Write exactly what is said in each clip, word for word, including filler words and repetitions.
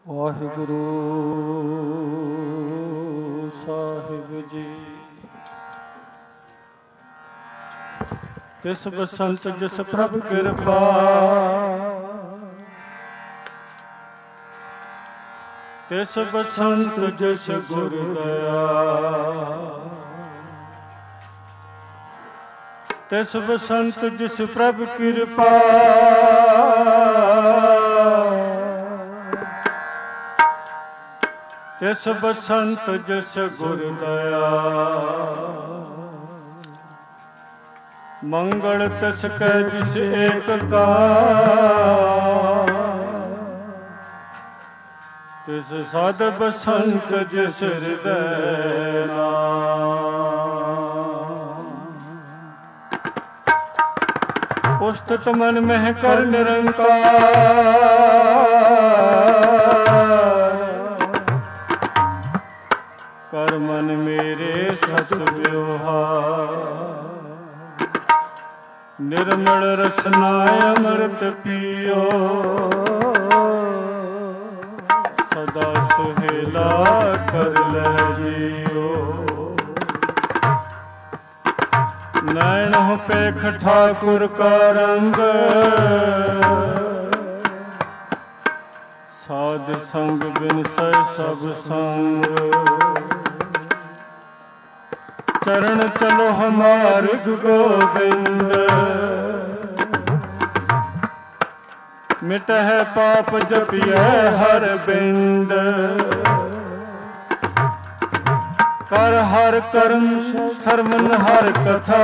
ਵਾਹਿਗੁਰੂ ਸਾਹਿਬ ਜੀ। ਤਿਸ ਬਸੰਤ ਜਿਸ ਪ੍ਰਭ ਕਿਰਪਾ, ਤਿਸ ਬਸੰਤ ਜਿਸ ਗੁਰ ਦਇਆ, ਤਿਸ ਬਸੰਤ ਜਿਸ ਪ੍ਰਭ ਕਿਰਪਾ, ਤਿਸ ਬਸੰਤ ਜਿਸ ਗੁਰ ਦਇਆ। ਮੰਗਲ ਤਿਸ ਕੈ ਜਿਸ ਏਕ ਕਾ, ਤਿਸ ਸਦ ਬਸੰਤ ਜਿਸ ਹਿਰਦੈ ਨਾਮ। ਉਸਤਤ ਮਨ ਮਹਿ ਕਰ ਨਿਰੰਕਾਰ, ਕਰ ਮਨ ਮੇਰੇ ਸਤ ਵਿਵਹਾਰ। ਨਿਰਮਲ ਰਸਨਾ ਅੰਮ੍ਰਿਤ ਪੀਓ, ਸਦਾ ਸੁਹੇਲਾ ਕਰ ਲੈ ਜੀਓ। ਨੈਣ ਹੋ ਪੇਖ ਠਾਕੁਰ ਕਾ ਰੰਗ, ਸਾਧ ਸੰਗ ਬਿਨ ਸੈ ਸਭ ਸੰਗ। ਚਰਨ ਚਲੋ ਹਮਾਰ ਗੋਬਿੰਦ, ਮਿਟਹਿ ਪਾਪ ਜਪਿਐ ਹਰ ਬਿੰਦ। ਕਰ ਹਰ ਕਰਮ ਸਰਵਨ ਹਰ ਕਥਾ,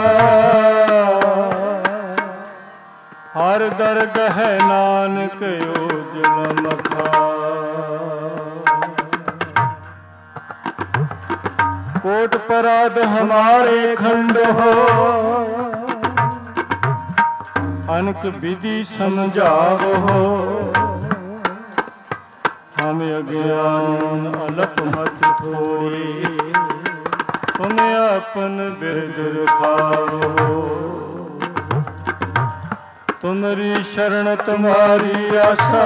ਹਰ ਦਰਗਹ ਨਾਨਕ ਉਜਲ ਮਥਾ। कोट पराध हमारे खंड हो, अनक विधि समझाव हो। हम अज्ञान अलप मत थोड़ी, तुम अपन बिरद रखाओ। तुम्हारी शरण तुम्हारी आशा,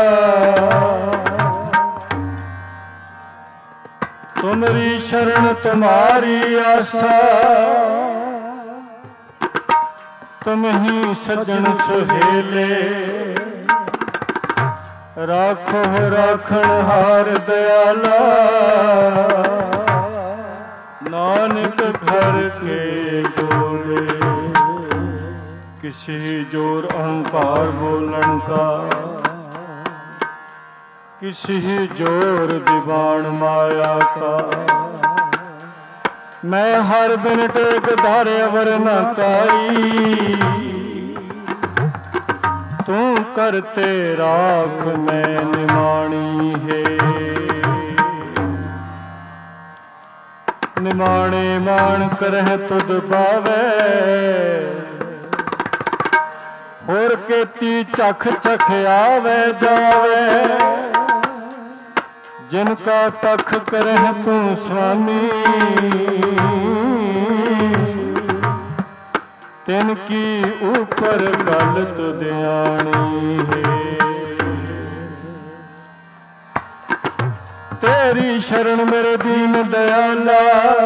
तुमरी शरण तुम्हारी आशा। तुम ही सज्जन सुहेले, राखो राखण हार दयाला। नानक घर के बोले, किसी जोर अहंकार बोलन का, किसी जोर दीवान माया का। मैं हर बिन टेक धारे अवर न काई, तू करते राख मैं निमाणी है। निमाणे मान करह तुद पावे, होर केती चख चख आवे जावे। जिनका तख करह तू स्वामी, तिनकी ऊपर गल तुदयानी है। तेरी शरण मेरे दीन दयाला,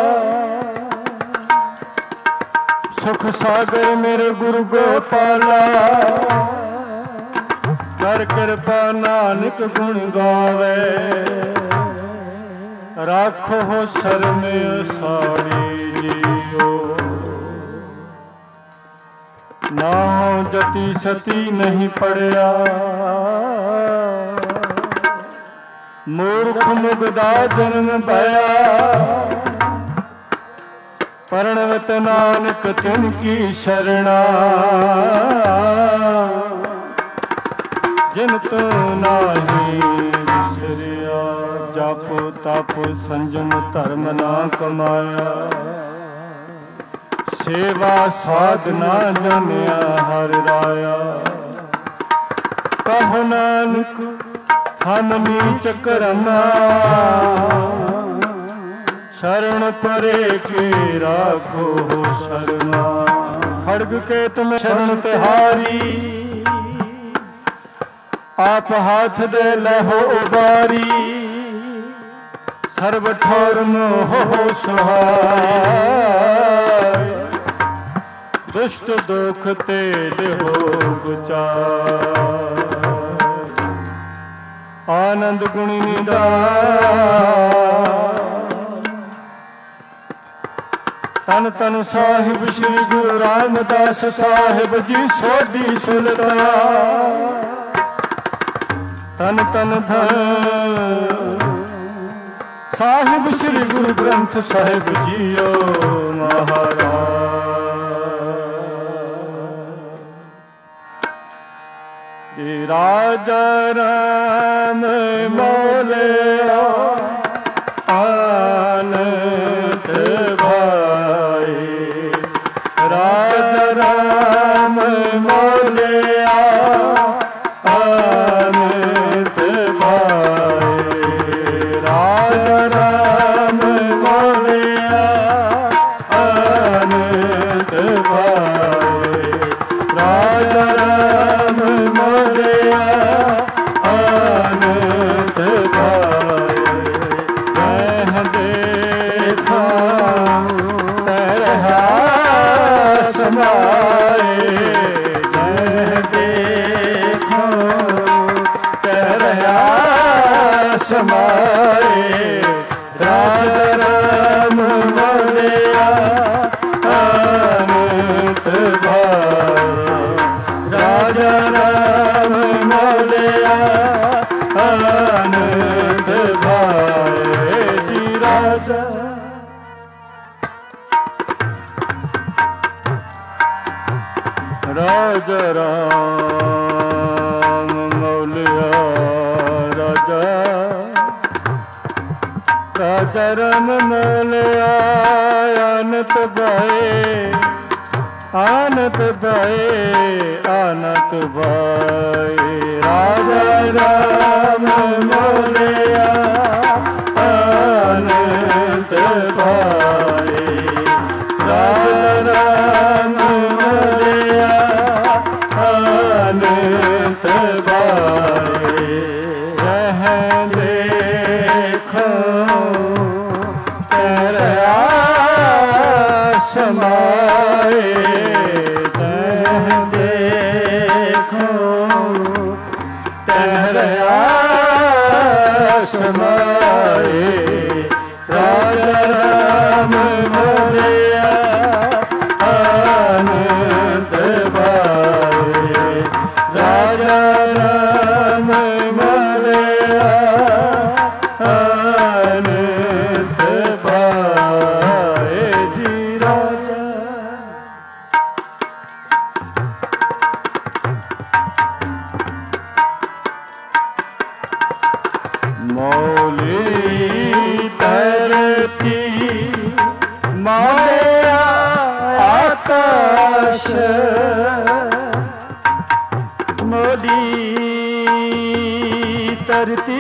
सुख सागर मेरे गुरु गोपाला। कर कृपा नानक गुण गावे, राखो हो शरण सारी जियो। ना हो जति सती नहीं पड़िया, मूर्ख मुगदा जन्म भया। प्रणवत नानक तिनकी शरणा, जिन तू नाही विसरिया। जप तप संजम धर्म ना कमाया, सेवा साधना जनिया हर राया। कहो नानक हम नीच करना, शरण परे के राखो शरणा। खड़ग के तुम शरण तिहारी, आप हाथ दे लहो उबारी सर्व ठौर मोह सहाय दुष्ट दुख ते देहो गुचार आनंद गुणी निदान तन तन साहिब श्री गुरु रामदास साहिब जी सोढ़ी सुल्तान तन तन धन साहिब श्री गुरु ग्रंथ साहिब जीओ महाराज जी राजा राम मोले आनंद भाई राजा राम मोले आनंद भाई राजा राम मोले आनंद भाई राजा राम मोले आनंद भाई जह देखा तरहा समाए जह देखा तरहा समाए राजा राम मोले आनंद भाई राजा राम मोले आनंद भाई जी राजा राजा राम मौलिया राजा राजा राम मौलिया आनत भाई आनत भाई आनत भाई राजा राम मौलिया आनत भाई राजा राम मौलिया आनत भाई जह देखो तेरा समाए जह देखो तेरा समाए राजा राम मोले आनंद भाई राजा राम मोले आनंद भाई जी राजा मौली तरती माया आकाश मौली तरती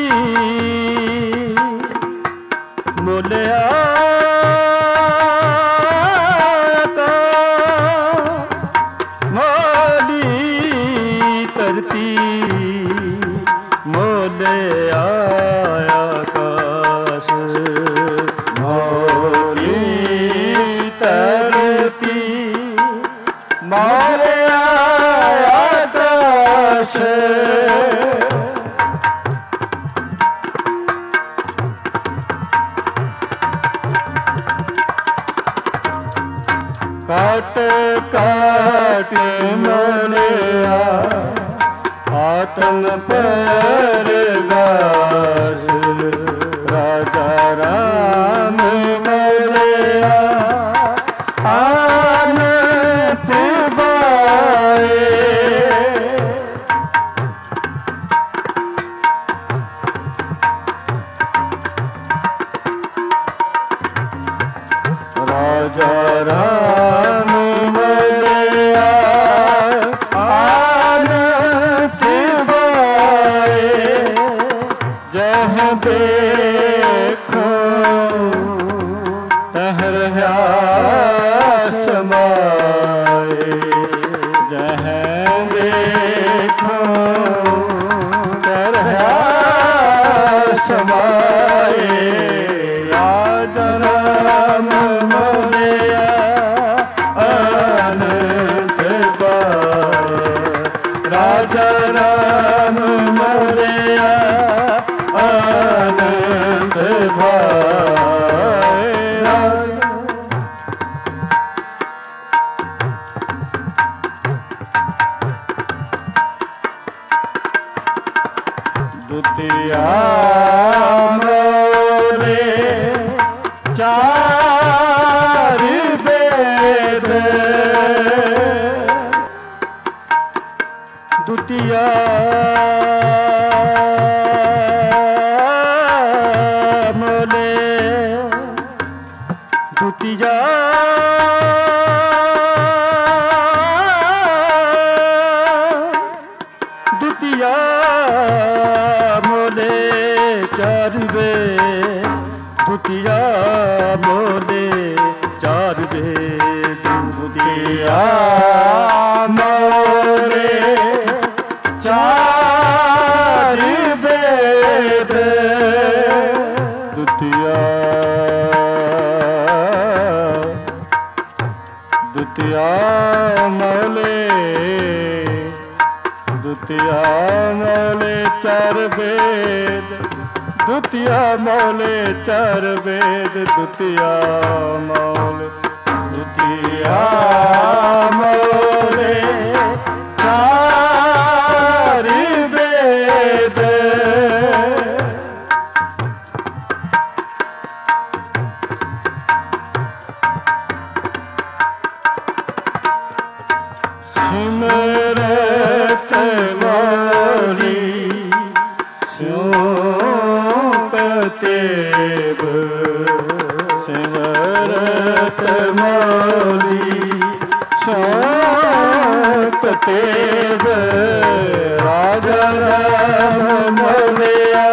मोलिया मौली तरती मोले आकाश मौली तरती मोले आकाश काट काट मोलिया आत्म परगास राजा राम मोलिया आनत भाई राजा राम मोलिया आनत भाई जह देखो तहरा समाए जह देखो समाए राजा राम मोलिया अनंत पाए राजा राम मोलिया अनंत पाए दुतिया मोरे चार वेद दुतिया मोरे दुतिया दुतिया मोले चार वेद दुतिया मोले चार वेद दुतिया मोले चार वेद दुतिया दुतिया मोले दुतिया मोले चार वेद दुतिया मोले चार वेद दुतिया मोले दुतिया मोले चार वेद सिमरत मोरी तेब सिमरत मोली शोक तेब राजा राम मोलिया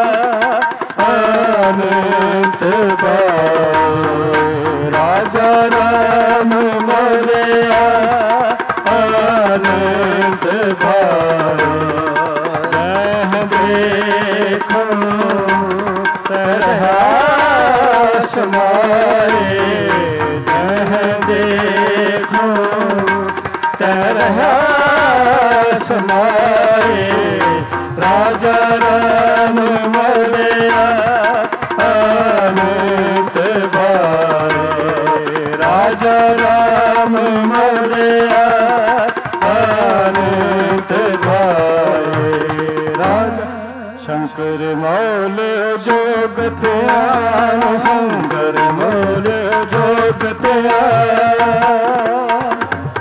अनंत पाए राजा राम मोलिया अनंत पाए जह देखो तरह समाए जह देखो तरह समाए राजा राम मोलिया अनंत पाए राजा राम मोलिया अनंत पाए राजा शंकर मौल जोगत्यान शंकर मौल जोगत्यान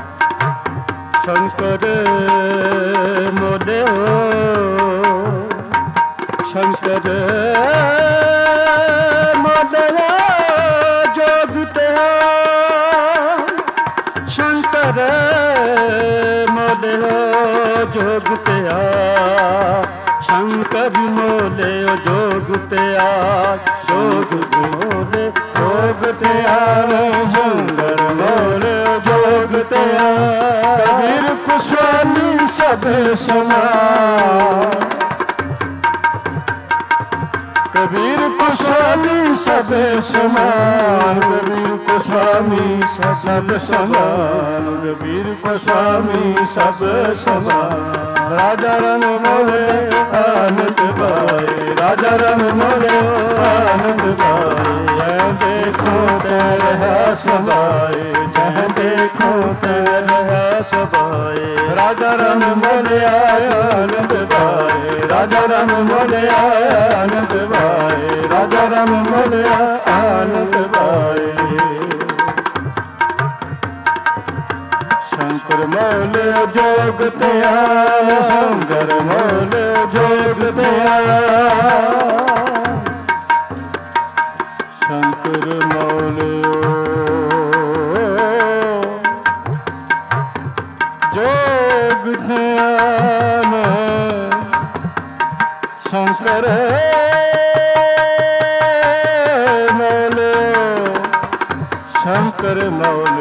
शंकर मोले शंकर मोले जोगत्यान शंकर मोले जोगत्यान शंकर मोले जोग त्याग जोग मोले जोग त्याग शंकर मोले जोग त्याग कबीर कुस्वामी सब समान कबीर कुस्वामी सब समान कबीर कुस्वामी सब समान कबीर कुस्वामी सब समान राजा रन मोले आनंद पाए राजा रन मोले आनंद पाए जय देखो तेरा समाए जय देखो तेरा समाए राजा रन मोले आनंद पाए राजा रन मोले आनंद पाए राजा रन मोले आनंद पाए शंकर मौल जोग त्यान शंकर मौल जोग त्यान शंकर मौल जोग त्यान शंकर मौल शंकर मौल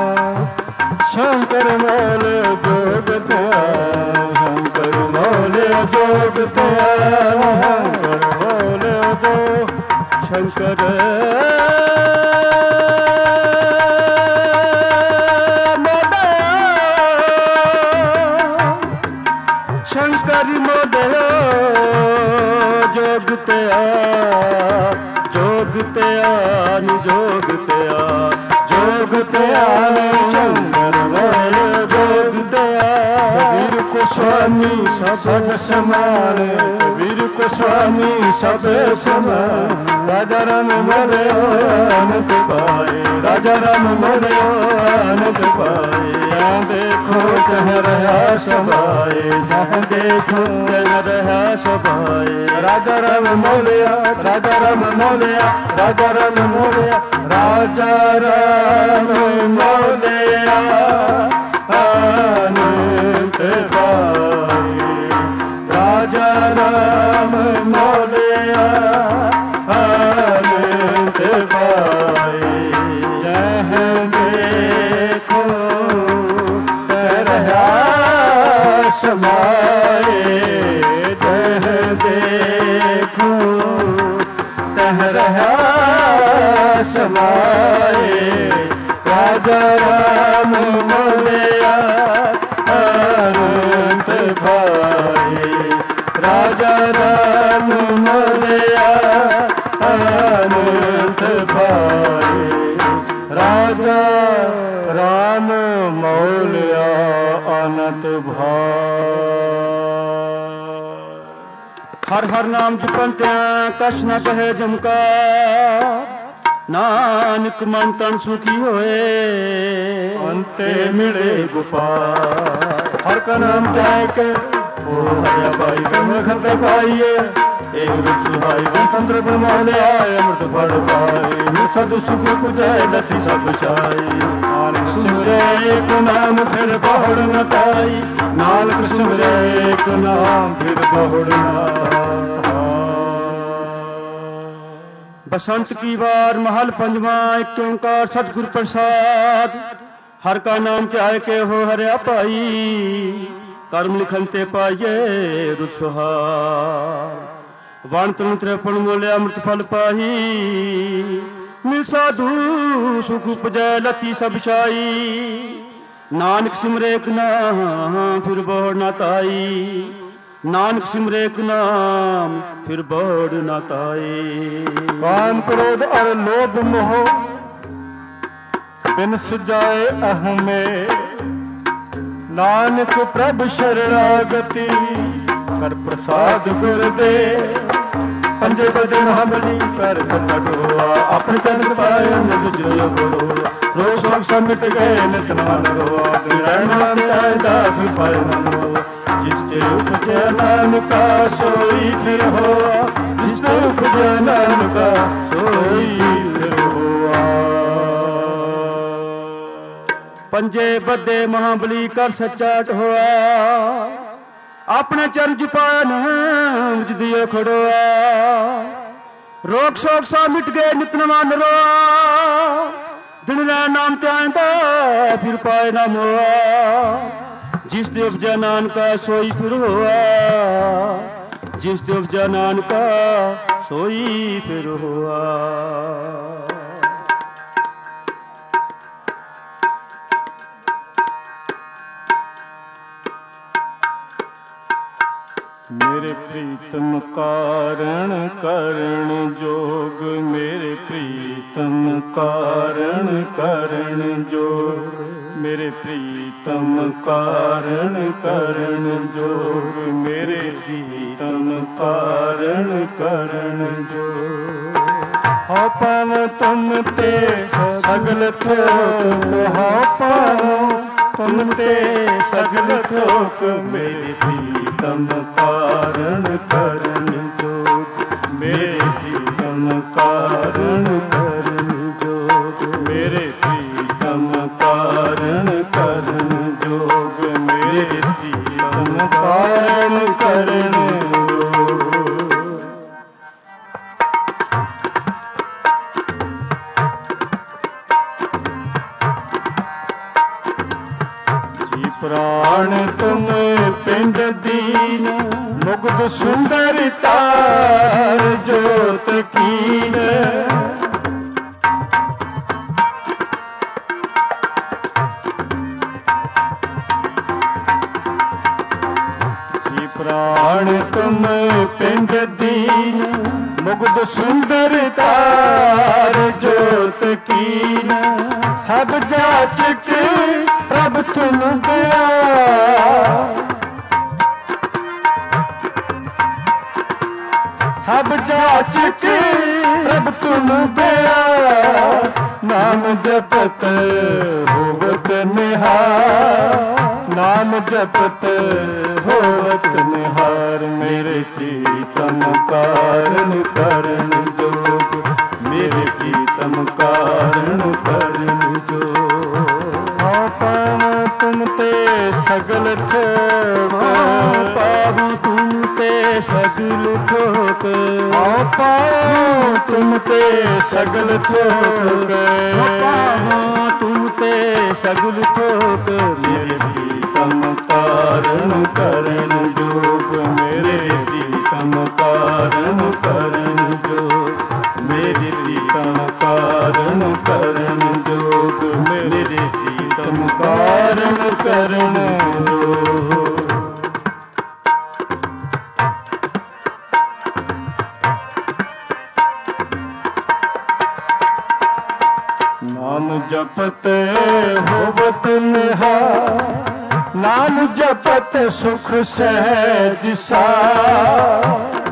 शंकर मौल जोग शंकर मौल जोग त्याग बोले जो शंकर शंकर मोदयो जोग त्याग जोग त्याग जोग त्याग जोग त्याग शंकर मोदयो जोग त्याग कबीर को स्वामी सब समान कबीर को स्वामी सब समान राजा राम मोदयो आनंद पाए राजा राम मोदयो आनंद पाए जहाँ देखो तह रहा सभाए जहाँ देखो तह रहा सभाए राजा राम मोलिया राजा राम मोलिया राजा राम मोलिया राजा राम मोलिया आनंद पाए राजा राम मोलिया आनंद पाए जहाँ देखो समाए जह देखो तह रहा समाए राजा राम मोलिया आनंद भाए राजा राम मोलिया आनंद भाए राजा राम मोलिया अनंत भाई। हर हर नाम जपन त्यां कछ न कहे जमका नानक मन तन सुखी होए अंते मिले गोपाल। हर का नाम त्याय के ओ हरिया बाई ब्रह्म खंते पाइए एक रूप सुहाई गणतंत्र ब्रह्मांड आए अमृत फल पाए सद सुख पुजाए लथी सब छाई नानक सिमरे एक नाम फिर बहुड़ न ताई नानक सिमरे एक नाम फिर बहुड़ न बसंत की बार महल पंजवा एक ओंकार सतगुर प्रसाद हर का नाम क्या है के हो हरिया पाई कर्म लिखन ते पाइये रुत सुहार वण तनु त्रिपण मोले अमृत फल पाही मिल साधु सुख उपजै लती सब छाई नानक सिमरे एक नाम फिर बोड़ ना ताई नानक सिमरे एक नाम फिर बोड़ ना ताई। काम क्रोध और लोभ मोह बिन सुजाए अहमे नानक प्रभ शरणागति कर प्रसाद गुर दे पंजे बदे महाबली कर सच्चा गोआ अपने चरण पाए निजलियो गोआ रोग शोक सब मिट गए नित नाम गोआ नाम चाहता फिर पाए नमो जिसके उपजे नानका सोई फिर होआ जिसके उपजे नानका सोई फिर होआ। पंजे बदे महाबली कर सच्चा होआ अपने चरण पाया नाम दियो खड़ोआ रोग शोक सा मिट गए नित नमान रोआ दिन रै नाम त्यादा फिर पाए नाम हुआ जिस देव जनान का सोई फिर हुआ जिस देव जनान का सोई फिर हुआ। मेरे प्रीतम कारण करण जोग मेरे प्रीतम कारण करण जोग मेरे प्रीतम कारण करण जोग मेरे प्रीतम कारण करण जोग। हो पाव तुम ते सगल थोक हो पाव तुम ते सगल थोक मेरे प्रीतम कारण करण जोग मेरे प्रीतम कारण करण जोग मेरे प्रीतम कारण करण जोग मेरे प्रीतम कारण करण प्राण तुम पिंड दीन मुग्ध सुंदर तार जोत कीन जी प्राण तुम पिंड दीन मुग्ध सुंदर तार जोत कीन सब जाच के प्रभ तुम दया सब जाच के प्रभ तुम दया नाम जपत होवत निहार नाम जपत होवत निहार मेरे प्रीतम कारण करण जोग मेरे प्रीतम कारण करण जोग पावो तुम ते सगल थोक पावो तुम ते सगल थोक पावो तुम ते सगल थोक पावो तुम ते सगल थोक मेरे प्रीतम कारण करण जोग मेरे प्रीतम कारण करण जोग मेरे प्रीतम कारण करण जोग मेरे प्रीतम कारण करण जोग नाम जपत होवत निहार नाम जपत सुख सहज सार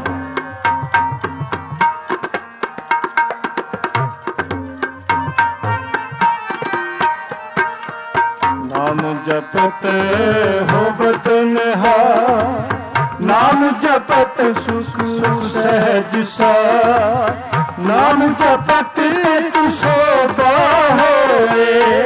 नाम जपत होवत निहार नाम जपत सुख सुख सहज सार नाम जपत तु शोभा होए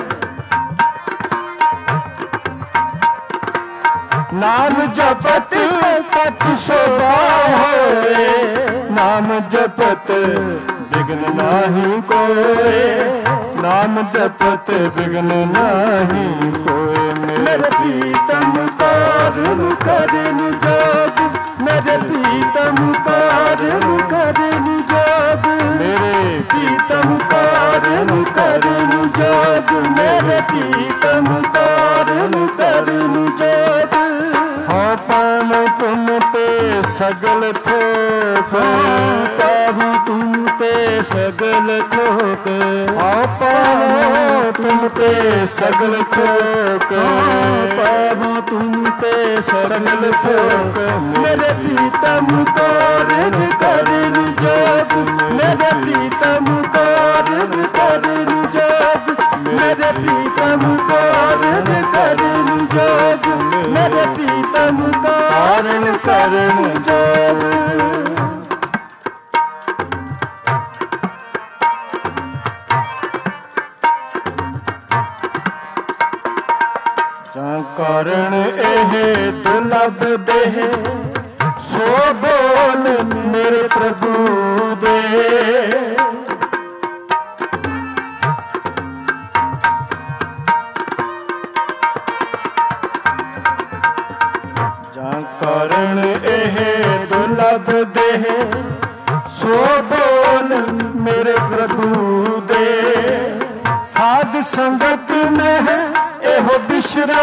नाम जपत तु शोभा होए नाम जपत विघ्न नाही कोय नाम जपत विघ्न नाही कोय मेरे प्रीतम कारण करण जोग मेरे प्रीतम कारण करण जोग मेरे प्रीतम कारण करण जोग मेरे प्रीतम कारण करण जोग हाँ पावो तुम ते सगल थोक पावो तुम ते सगल थोक हाँ पावो तुम ते सगल थोक पावो तुम ते सगल थोक मेरे प्रीतम कारण करण जोग मेरे प्रीतम कारण करण जोग मेरे प्रीतम कारण करण जोग मेरे प्रीतम कारण करण जोग जा कारण एह दुर्लभ देह सो बोल मेरे प्रभु दे जा कारण एह दुर्लभ देह सो बोल मेरे प्रभु दे साध संगत में है एहो बिशरा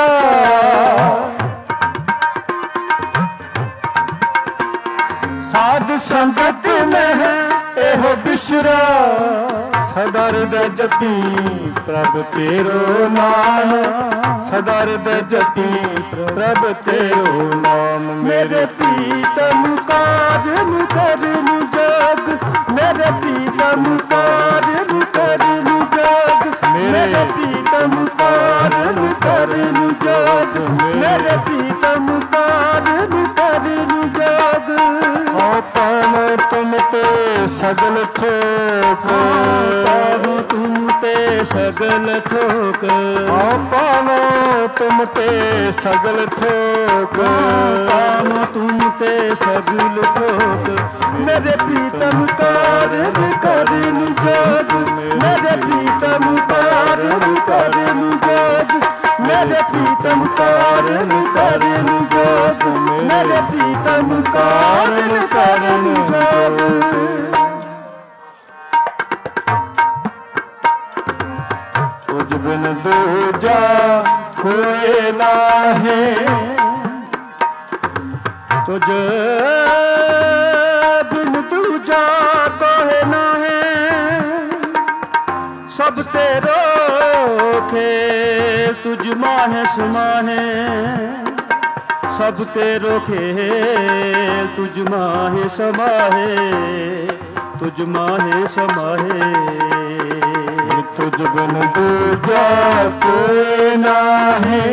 साध संगत में है एहो बिशरा सदा हृदय जपी प्रभ तेरो नाम सदा हृदय जपी प्रभ तेरो नाम मेरे प्रीतम कारण करण जोग मेरे प्रीतम कारण करण जोग मेरे प्रीतम कारण करण जोग मेरे प्रीतम कारण करण जोग पावो तुम ते सगल थोक पावो तुम ते सगल थोक पावो तुम ते सगल थोक पावो तुम ते सगल थोक मेरे प्रीतम कारण करण जोग मेरे प्रीतम कारण करण जोग मेरे प्रीतम कारण करण जोग मेरे प्रीतम ਪ੍ਰੀਤਮ ਕਾਰਨ ਕਰਨ ਜੋਗ। तुझ बिन दूजा कोई नाहे, तुझ बिन दूजा कोई नाहे, सब तेरो खेल तुझ माहे समाहे, सब तेरो खेल तुझ माहे समाहे, तुझ माहे समाहे। तुझ बिन दूजा कोई नाहे,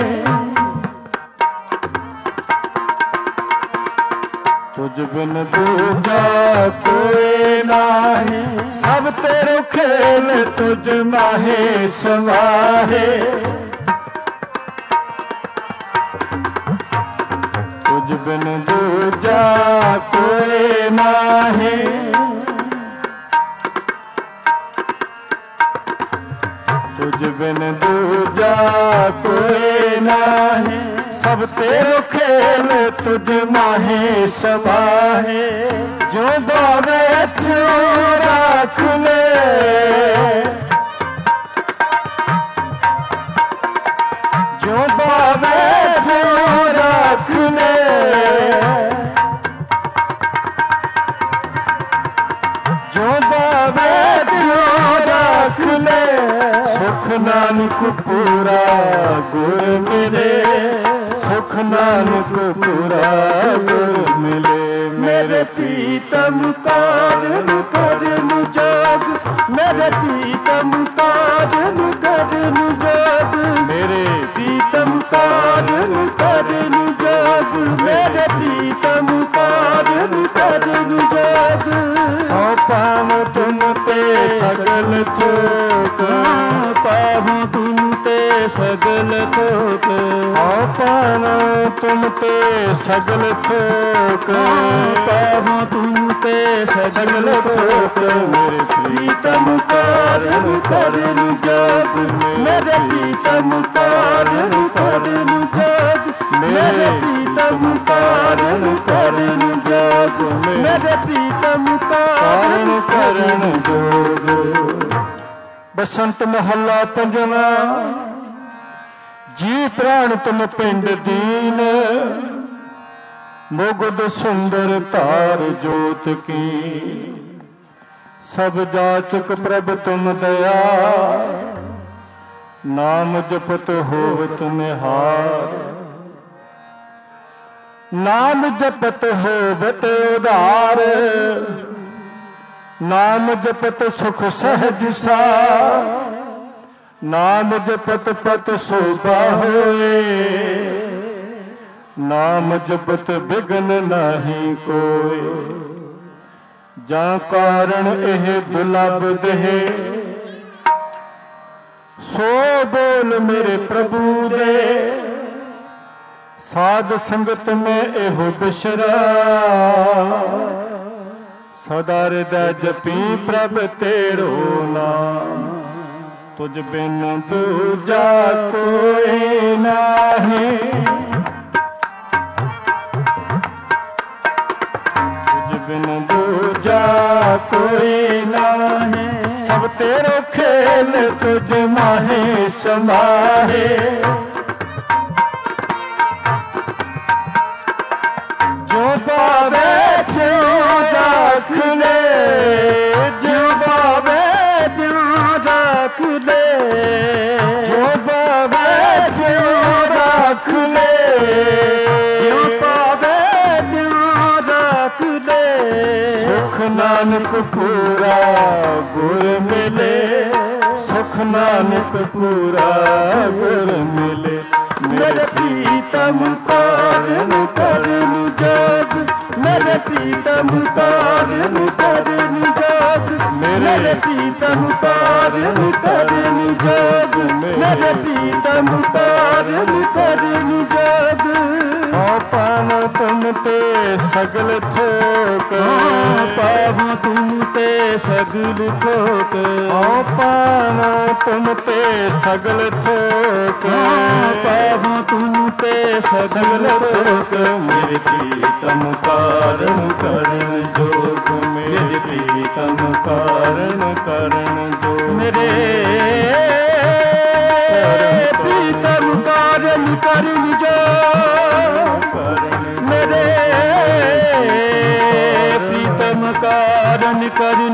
तुझ बिन दूजा कोई नाहे, सब तेरो खेल तुझ माहे समाहे, तुझ बिन दूजा कोई नाहे, तुझ बिन दूजा कोई नाहे, सब तेरो खेल तुझ माहे समाहे। जो बावे छो राख ले, जो बावे छो राख ले, जो बावे छो राख ले, सुख नानक पूरा गुर मिले, सुख नानक पूरा गुर मिले। मेरे प्रीतम कारण करन जोग, मेरे प्रीतम कारण करन जोग, मेरे प्रीतम कारण करन जोग, मेरे प्रीतम कारण करन जोग। औ पाव तुम ते सगल चोक, पाव तुम ते सगल थोक, औ पाव तुम ते सगल थोक, पाव तुम ते सगल थोक। मेरे प्रीतम कारण करन जोग, मेरे प्रीतम कारण करन जोग, मेरे प्रीतम कारण करन जोग, मेरे प्रीतम कारण करन जोग। बसंत महला पंजवा। जी प्राण तुम पिंड दीन, मुगद सुंदर तार जोत की, सब जाचक प्रभ तुम दया, नाम जपत होवत निहार, नाम जपत होवत उदार, नाम जपत सुख सहज सा, नाम जपत पत शोभा होए, नाम जपत बिघन नहीं कोय, जा कारण एह दुलभ देह, सो बोल मेरे प्रभु दे, साध संगत में एहो बिशरा, सदा हृदय जपी प्रभ तेरो नाम, तुझ बिन दूजा कोई नाहे, तुझ बिन दूजा कोई नाहे, सब तेरो खेल तुझ माहे समाहे। जो बावे जो राख ले, जो बावे जो राख ले, जो बावे जो राख ले, जो बावे जो राख ले, सुख नानक पूरा गुर मिले, सुख नानक पूरा गुर मिले। मेरे प्रीतम कारण करन जोग, मेरे प्रीतम कारण करन जोग, मेरे प्रीतम कारण करन जोग, मेरे प्रीतम कारण करन जोग। औ पाव तुम ते सगल थोक, पाव तुम ते सगल थोक, औ पाव तुम ते सगल थोक, पाव तुम ते ते सगल थोक मेरे प्रीतम कारण करण जोग मेरे प्रीतम कारण करण जोग मेरे प्रीतम कारण करण जोग मेरे प्रीतम कारण करण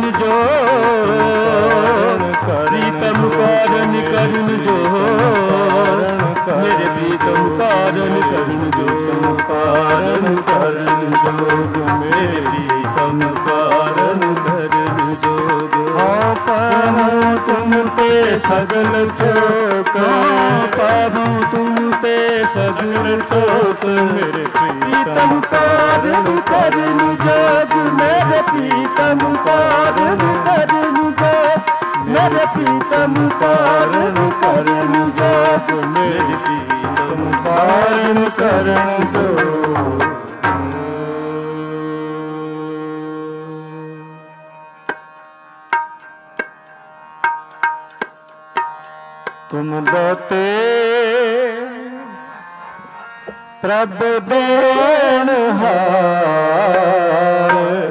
जोग प्रीतम कारण करण जोग मेरे प्रीतम कारण करण जोग कारण करण जोग मेरे प्रीतम कारण करण जोग पाऊं तुम पे सगल चोक पाऊं तुम पे सगल चोक मेरे प्रीतम कारण करण जोग मेरे प्रीतम कारण करण जोग मेरे प्रीतम कारण करण जोग मेरे प्रीतम कारण करण जोग तुम दाते प्रभ देनहार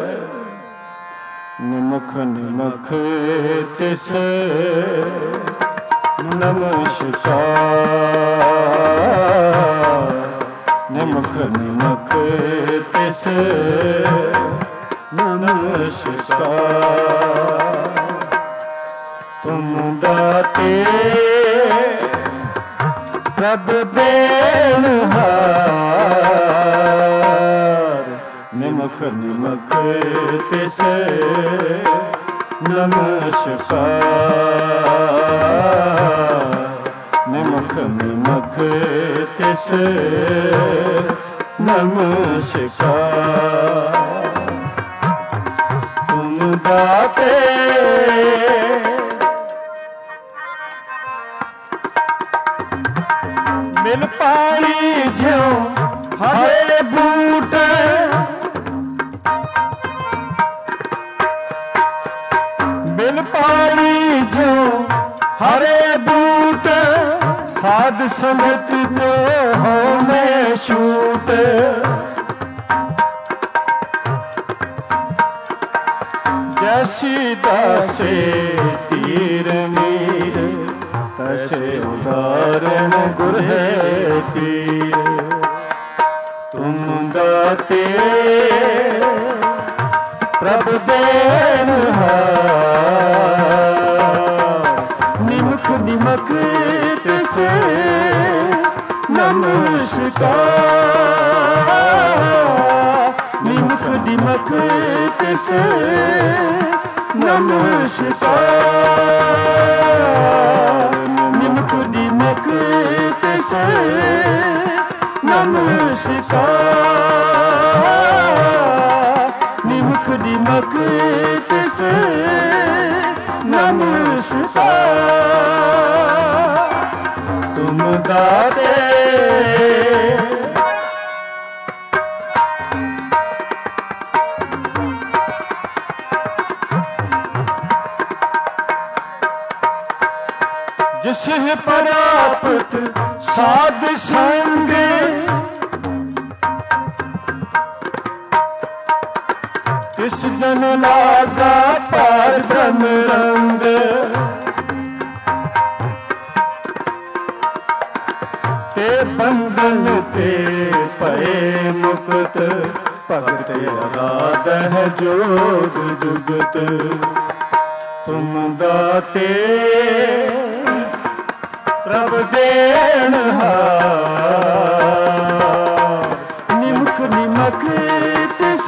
निमख निमख तिस नमस्कार निमख निमख तिस नमस्कार तुम दाते प्रभ देनहार निमख निमख तिस नमस्कार निमख निमख तिस नमस्कार तुम दाते मिल पानी ज्यों हरे बूटे मिल पानी ज्यों हरे बूटे साध संगत जो हो में छूट जैसी दासे तीर मीर तैसे उदाहरण गुर है पीर तुम दाते प्रभ देनहार निमख निमख तिस नमस्कार निमख निमख तिस नमस्कार निमख निमख तिस नमस्कार निमख निमख तिस नमस्कार तुम दाते जिसे प्राप्त साध संग तिस जन लागा पार ब्रह्म रंग ते बंधन ते पए मुक्त भगत आराध है जोग जुगत तुम दाते प्रभ देनहार निमख निमख तिस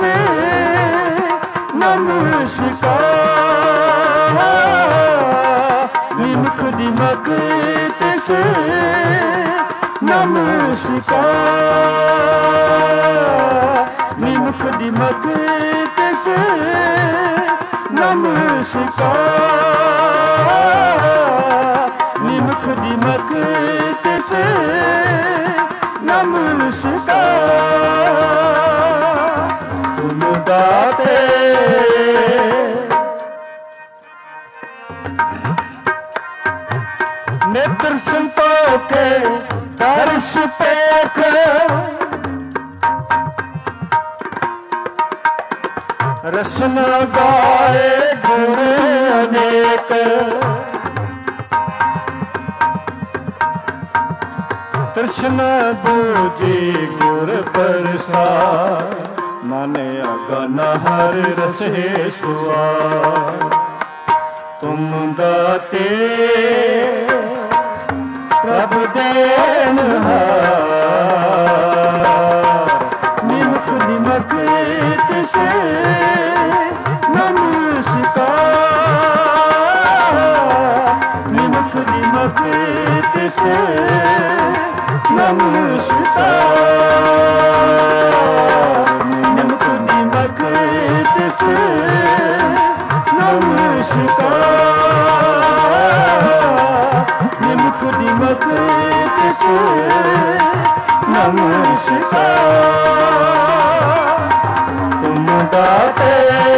नमस्कार निमख निमख तिस नमस्कार निमख निमख तिस नमस्कार निमख निमख तिस नमस्कार तुम दाते नेत्र संतोखे कर निष्पेख रसना गाए गुण अनेक तृष्णा बूझे गुर प्रसाद मन अगन हर रसे सुआर तुम दाते प्रभु देनहार निमक निमक तिसे नमस्कार निमक निमक तिसे नमस्कार निमक निमक तिसे नमस्कार निमक निमक तिसे नमस्कार तुम दाते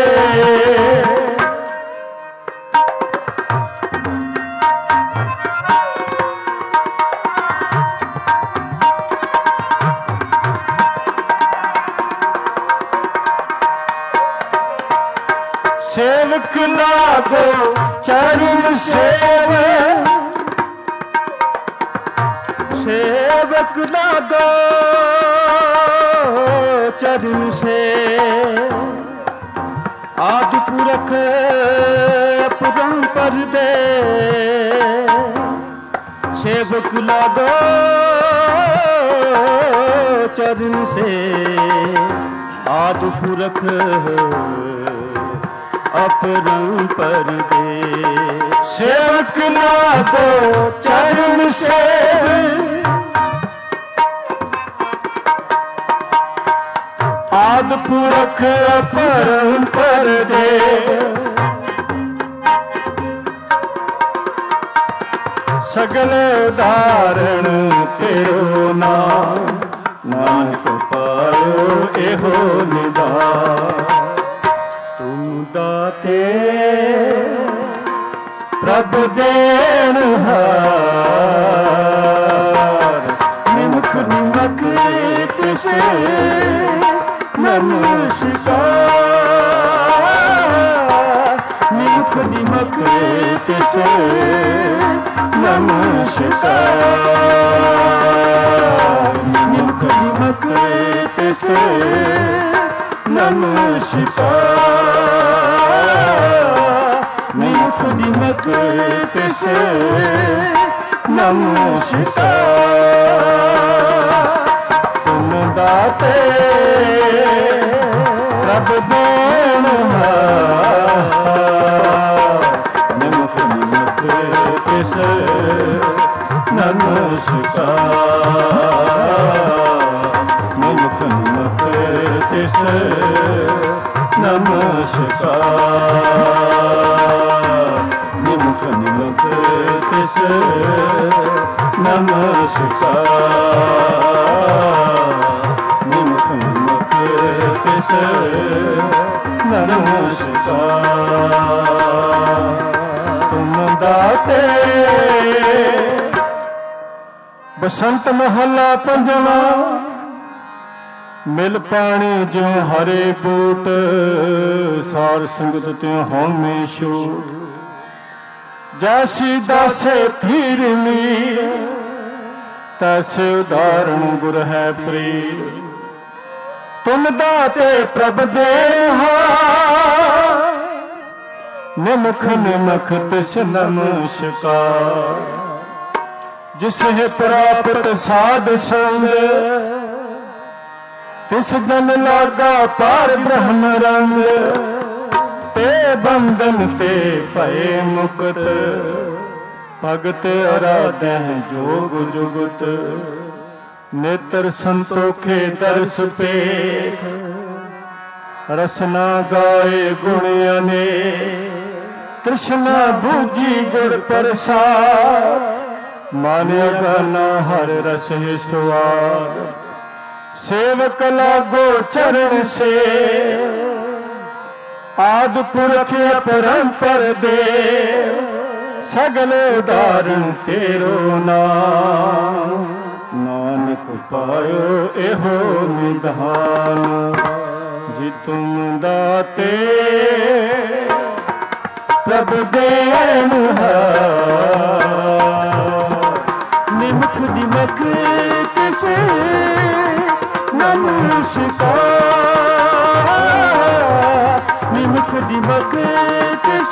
सेवक लागो चरण सेव सेवक लागो चरण से आदि पुरख अपरंपर दे सेवक लागो चरण से आदि पुरख अपरंपर दे सेवक लागो चरण से आदि पुरख अपरंपर दे सगल उदाहरण तेरो नाम नानक पायो एहो निदान तुम दाते प्रभु देनहार निमक निमक तिसे नमस्कार निमक निमक तिसे नमस्कार निमक निमक तिसे नमस्कार निमक निमक तिसे नमस्कार तुम दाते प्रभु देनहार निमक निमक तिसे नमस्कार निमक निमक तिसे नमस्कार निमक निमक तिसे नमस्कार निमक निमक तिसे नमस्कार तुम दाते बसंत महला पंजवा मिल पानी ज्यों हरे बूट सार संगत त्यों होमे छूट जैसी दासे पीर मीर तैसे उदाहरण गुर है प्रीर तुम दाते प्रभ देनहार निमख निमख तिस नमस्कार जिसे प्राप्त साध संग तिस जन लागा पार ब्रह्म रंग ते बंधन ते भय मुक्त भगत आराधे जोग जुगत नेत्र संतोखे दर्श पेख रसना गाए गुण अनेक तृष्णा बूझी गुर प्रसाद मान्य गाना हर रस स्वाद सेवक लागो चरण से आदि पुरख अपरंपर दे सगल उदाहरण तेरो नाम ਨਾਨਕ ਪਾਇਓ ਇਹੋ ਨਿਧਾਨ। ਜੀ ਤੁਮ ਦਾਤੇ ਪ੍ਰਭ ਦੇਨਹਾਰ। ਨਿਮਖ ਨਿਮਖ ਤਿਸ ਨਮਸਕਾਰ। ਨਿਮਖ ਨਿਮਖ ਤਿਸ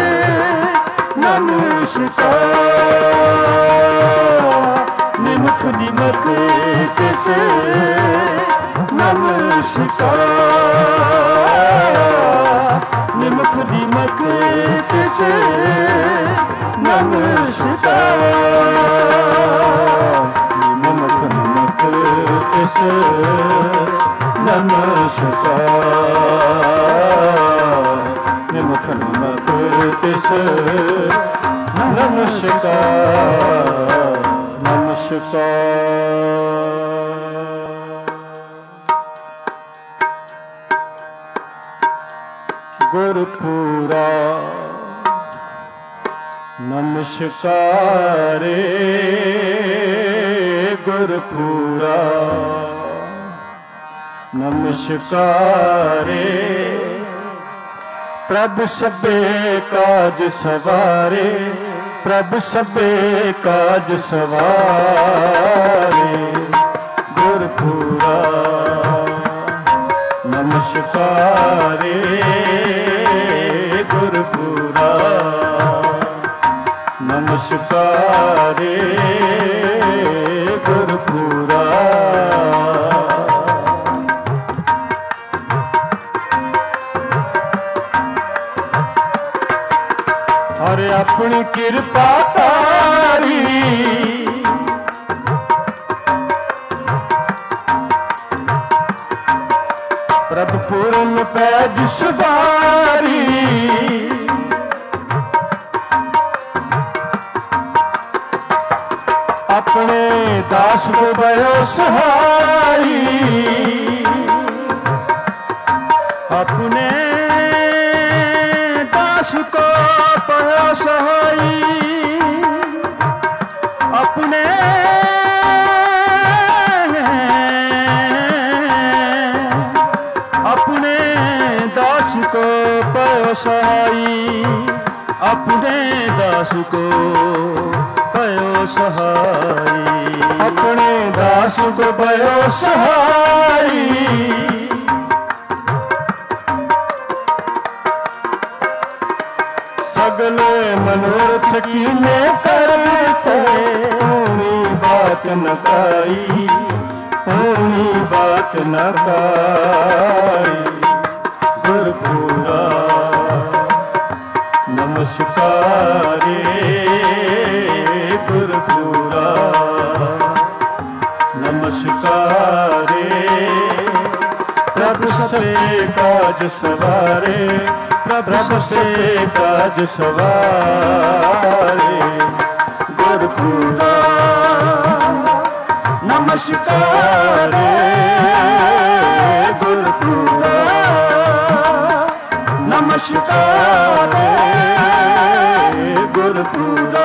ਨਮਸਕਾਰ। ਨਿਮਖ ਨਿਮਖ ਤਿਸ ਨਮਸਕਾਰ। ਨਿਮਖ ਨਿਮਖ ਤਿਸ ਨਮਸਕਾਰ। ਨਿਮਖ ਨਿਮਖ ਤਿਸ ਨਮਸਕਾਰ। ਨਿਮਖ ਨਿਮਖ ਤਿਸ ਨਮਸਕਾਰ। ਨਮਸਕਾਰ। ਗੁਰਪੂਰਾ ਨਮਸਕਾਰੇ। ਗੁਰਪੂਰਾ ਨਮਸਕਾਰੇ। ਪ੍ਰਭ ਸਭੇ ਕਾਜ ਸਵਾਰੇ। ਪ੍ਰਭ ਸਭੇ ਕਾਜ ਸਵਾਰੇ। ਗੁਰਪੂਰਾ ਨਮਸਕਾਰੇ। ਗੁਰਪੂਰਾ ਨਮਸਕਾਰੇ। ਗੁਰਪੂਰਾ ਹਰਿ ਆਪਣੀ ਕਿਰਪਾ ਤਾਰੀ। ਪ੍ਰਭ ਪੂਰਨ ਪੈਜ ਸਵਾਰੀ। ਆਪਣੇ ਦਾਸ ਕੋ ਬਯੋ ਸਹਾਈ। ਆਪਣੇ ਦਾਸ ਕੋ ਪਇਆ ਸਹਾਈ। ਆਪਣੇ ਆਪਣੇ ਦਾਸ ਕੋ ਪਇਆ ਸਹਾਈ। ਆਪਣੇ ਦਾਸ ਕੋ ਪਇਆ ਸਹਾਈ। ਆਪਣੇ ਦਾਸ ਕੋ ਬਯੋ ਸਹਾਈ। ਸਗਲੇ ਮਨੋਰਥ ਕੀਨੇ ਕਰਤੇ। ਹੋਣੀ ਬਾਤ ਨ ਕਾਈ। ਹੋਣੀ ਬਾਤ ਨ ਕਾਈ। ਗੁਰਪੂਰਾ ਨਮਸਕਾਰੇ। ਗੁਰਪੂਰਾ ਨਮਸਕਾਰੇ। ਪ੍ਰਭ ਸਭੇ ਕਾਜ ਸਵਾਰੇ। ਪ੍ਰਭ ਸਭੇ ਕਾਜ ਸਵਾਰੇ। ਗੁਰਪੂਰਾ ਨਮਸਕਾਰੇ। ਗੁਰਪੂਰਾ ਨਮਸਕਾਰੇ। ਗੁਰਪੂਰਾ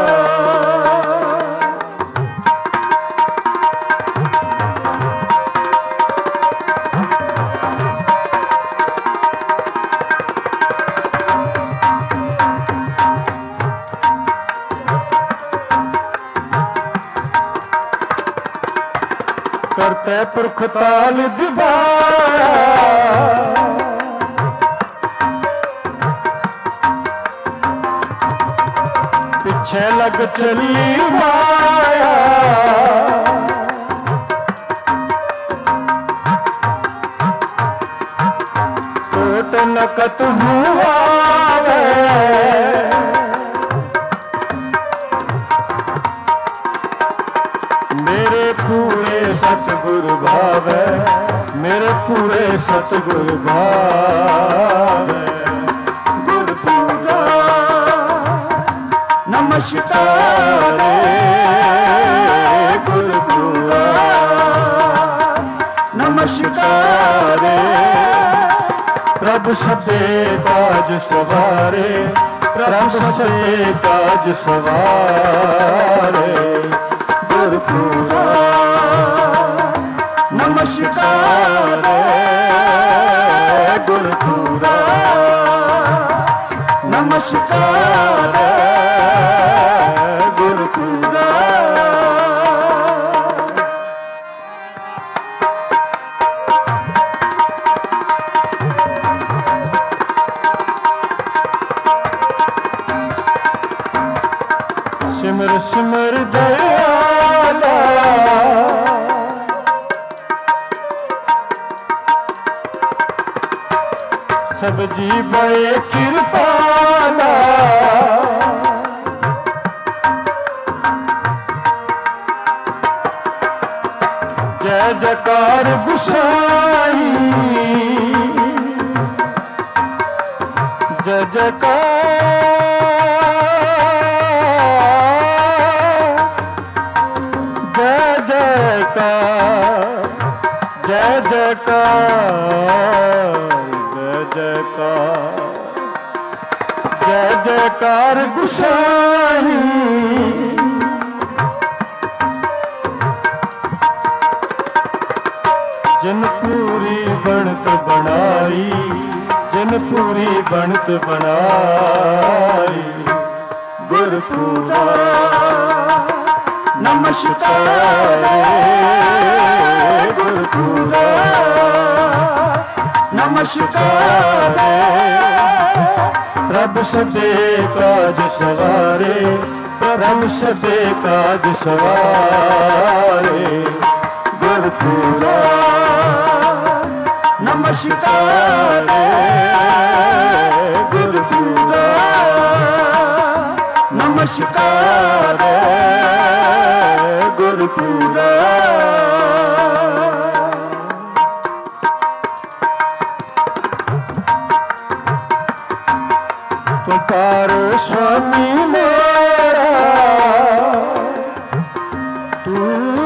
ਕਰਤੇ ਪੁਰਖ ਤਾਲ ਦਿਵਾਇਆ। ਪਿੱਛੇ ਲੱਗ ਚਲੀ ਮਾਇਆ। ਕੋਟ ਨਕਤ ਹੁਆਵੇ। ਮੇਰੇ ਪੂਰੇ ਸਤਿਗੁਰ ਭਾਵੈ। ਮੇਰੇ ਪੂਰੇ ਸਤਿਗੁਰ ਭਾਵੈ। ਗੁਰਪੂਰਾ ਨਮਸਕਾਰੇ। ਗੁਰਪੂਰਾ ਨਮਸਕਾਰੇ। ਪ੍ਰਭ ਸਭੇ ਕਾਜ ਸਵਾਰੇ। ਪ੍ਰਭ ਸਭੇ ਕਾਜ ਸਵਾਰੇ। ਗੁਰਪੂਰਾ नमस्कार गुरुपुरा नमस्कार गुरुपुरा सिमर सिमर दयाला सब जीवे कृपाला जय जयकार गुसाई जय जयकार जय जयकार जय जयकार जय जयकार जय जयकार गुसाई जिन पूरी बनत बनाई जिन पूरी बनत बनाई गुरुपुरा नमस्कार गुरुपुरा नमस्कार प्रभु सबे काज सवारे प्रभु सबे काज सवारे गुरुपुरा नमस्कार गुरुपुरा नमस्कार गुरुपुरा तो पारो स्वामी मेरा तू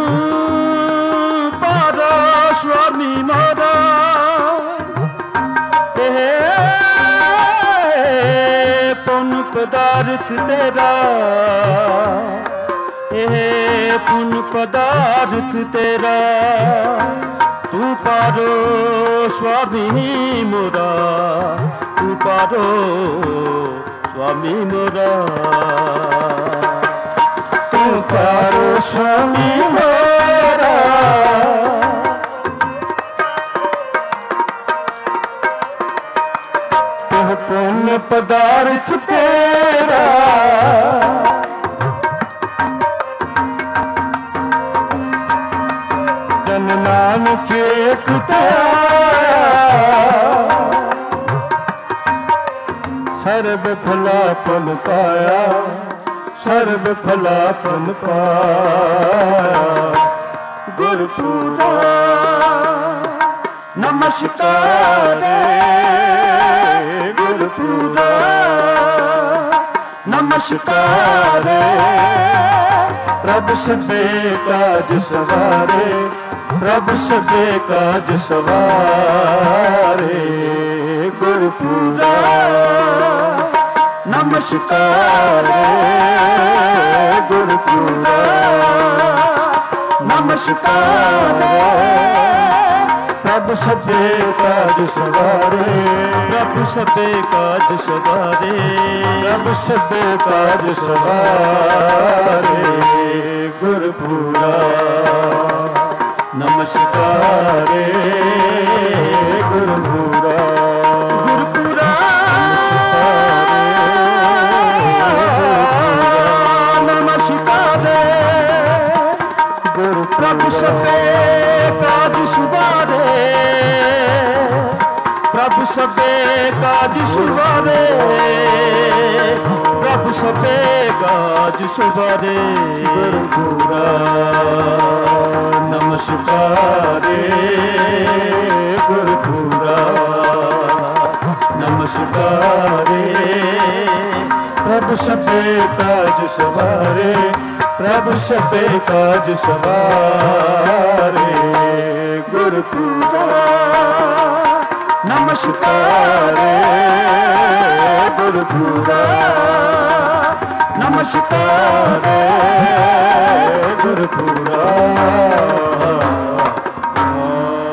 पारो स्वामी मेरा पुन पदार्थ तेरा ये पुन पदार्थ तेरा तू पारो स्वामी मोरा तू पारो स्वामी मोरा तू पारो स्वामी मोरा तुह पुण्य पदार्थ तेरा जन नानक एक सर्व फलापन पाया सर्व फलापन पाया गुरुपुरा नमस्कार गुरुपुरा नमस्कार प्रभु सबे काज सवारे प्रभु सबे काज सवारे गुरुपुरा नमस्कार गुरुपुरा नमस्कार प्रभु सबे काज सवारे प्रभु सबे काज सवारे प्रभु सबे काज सवारे गुरुपुरा नमस्कार गुरुपुरा गुरुपुरा नमस्कार गुरु प्रभु सबे काज सुवारे प्रभु सबे काज सुवारे प्रभु सबे काज सुवारे गुरुपुरा नमस्कार गुरुपुरा नमस्कार प्रभु सबे काज सवारे प्रभु सबे काज सवारे गुरुपुरा नमस्कार गुरुपुरा नमस्कार गुरुपुरा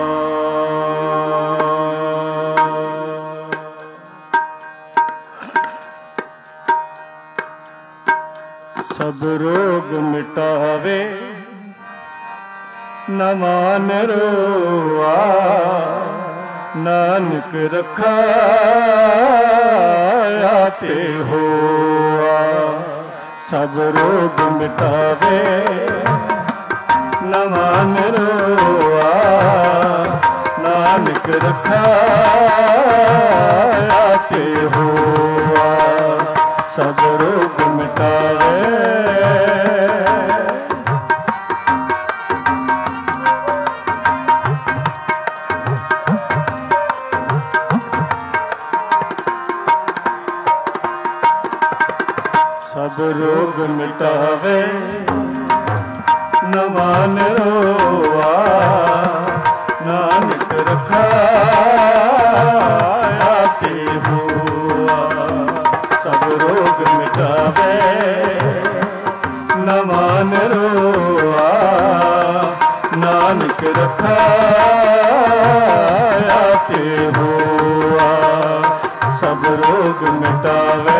न मान रोआ, नानक रखाया ते होआ। सब रोग मिटावे न मान रोआ, नानक रखाया ते होआ। सब रोग मिटावे सब रोग मिटावे न मान रोआ, नानक रखाया ते होआ। सब रोग मिटावे न मान रोआ, नानक रखाया ते होआ। सब रोग मिटावे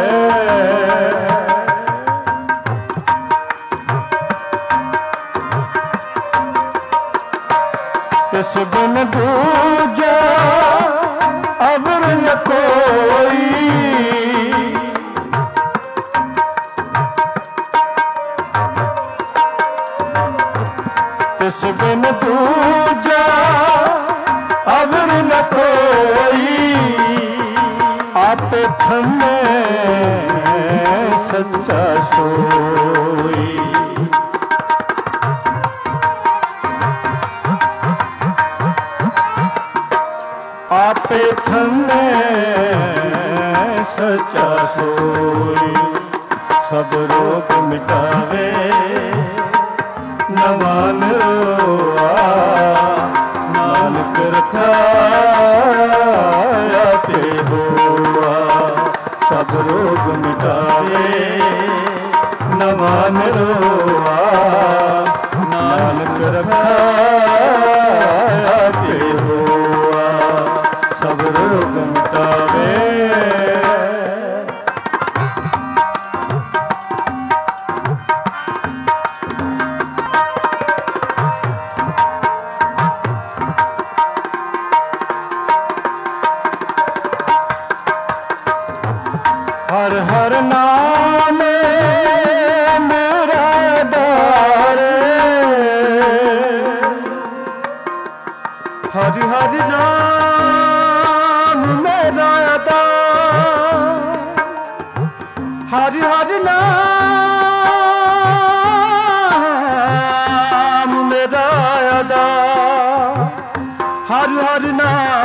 तिस बिन दूजा अवर न कोई। तिस बिन दूजा अवर न कोई। आपे थमे सच्चा सोई। आपे थमे सच्चा सोई। सब रोग मिटावे न मान रोआ, नानक रखाया ते होआ। सब रोग मिटावे न मान रोआ, नानक रखाया ते होआ। सब रोग मिटावे हर हर नाम मेरा दारे। हरि हरि नाम मेरा आधार। हरि हरि नाम मेरा आधार। हरि हरि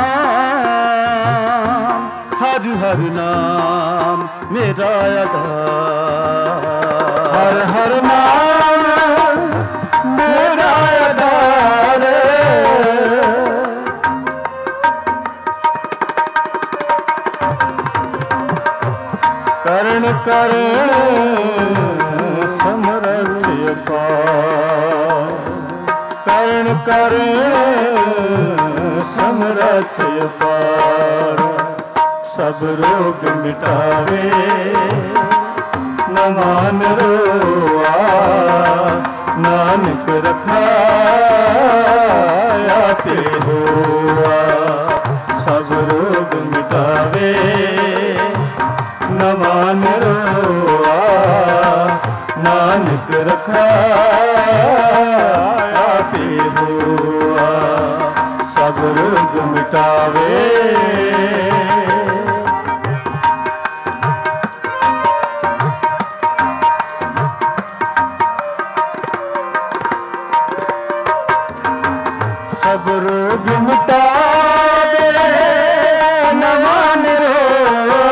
नाम, हरि हरि नाम मेरा आधार। हर हर नाम मेरा आधार। करण करण समरथ अपार। करण करण समरथ अपार। सब रोग मिटावे न मान रोआ, नानक रखाया ते होआ। सब रोग मिटावे न मान रोआ, नानक रखाया ते होआ। सब रोग मिटावे सब रोग मिटावे न मान रोआ।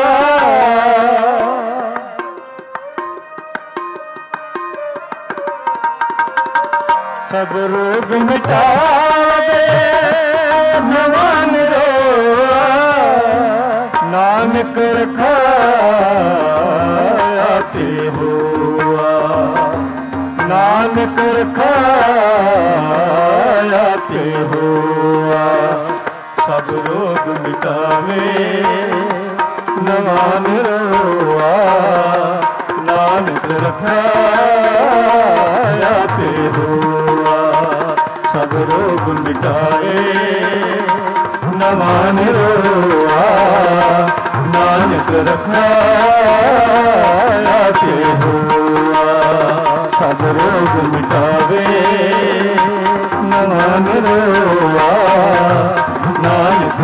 सब रोग मिटावे न मान रोआ, नानक रखाया ते होआ। नानक रखाया ते होआ। सब रोग मिटावे न मान रोआ, नानक रखाया ते होआ। सब रोग मिटाए नवा निरोआ नानक रखाया के हुआ सब रोग मिटावे नवा निरोआ नानक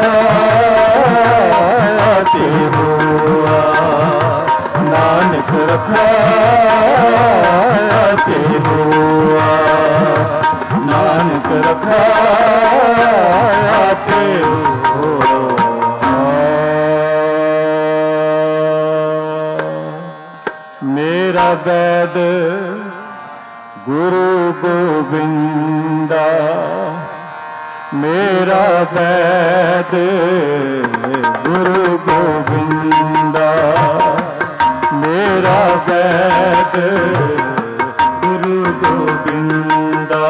रखाया के हुआ नानक रखाया के हुआ नानक रखाया के हुआ। मेरा वैद गुरु गोविंदा मेरा वैद गुरु गोविंदा मेरा वैद गुरु गोविंदा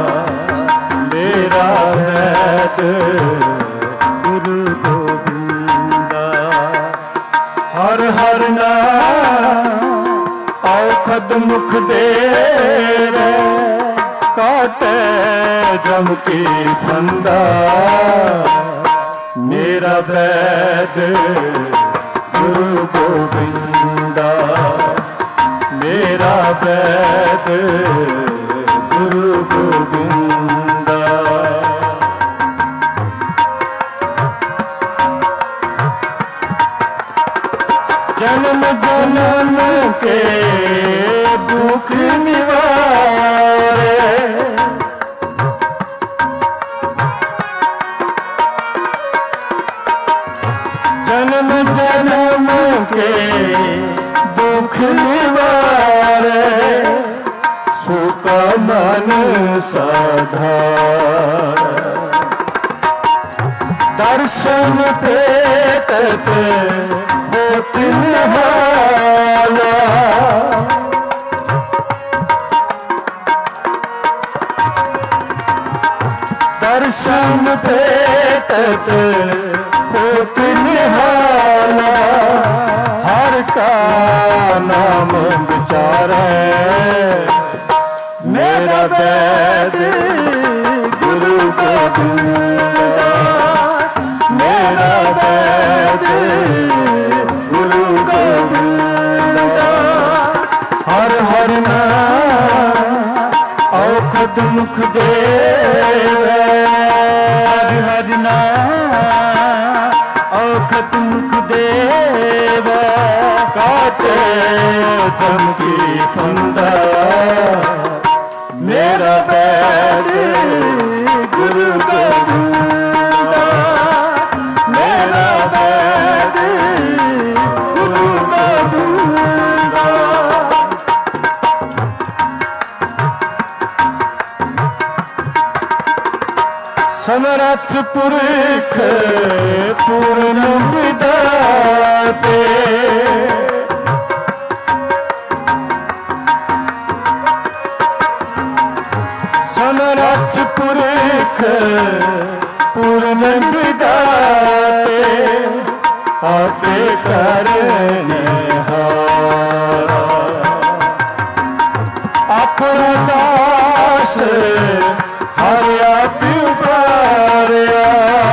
मेरा वैद गुरु गोविंदा हर हर नाम औखद मुख दे काटे जम की फंदा मेरा वैद गुरु गोविंदा मेरा वैद गुरु गोविंदा। जन्म जन्म के दुख निवारे जन्म जन्म के दुख निवारे सुख मन साधार दर्शन पेटत होत निहाला दर्शन पेटत होत निहाला हर का नाम विचारे मेरा वैद गुरु गोविंदा मेरा वैद गुरु गोविंदा हर हर नाम औखद मुख देवे हर हर नाम औखद मुख देवे काटे चमकी फंदा मेरा वैद गुरु गोविंदा मेरा वैद गुरु गोविंदा। समरथ पुरख पूर्ण विदाते समरथ पुरख पूर्ण विदाते आपे करने हारा अपना दास हर आप उबारिया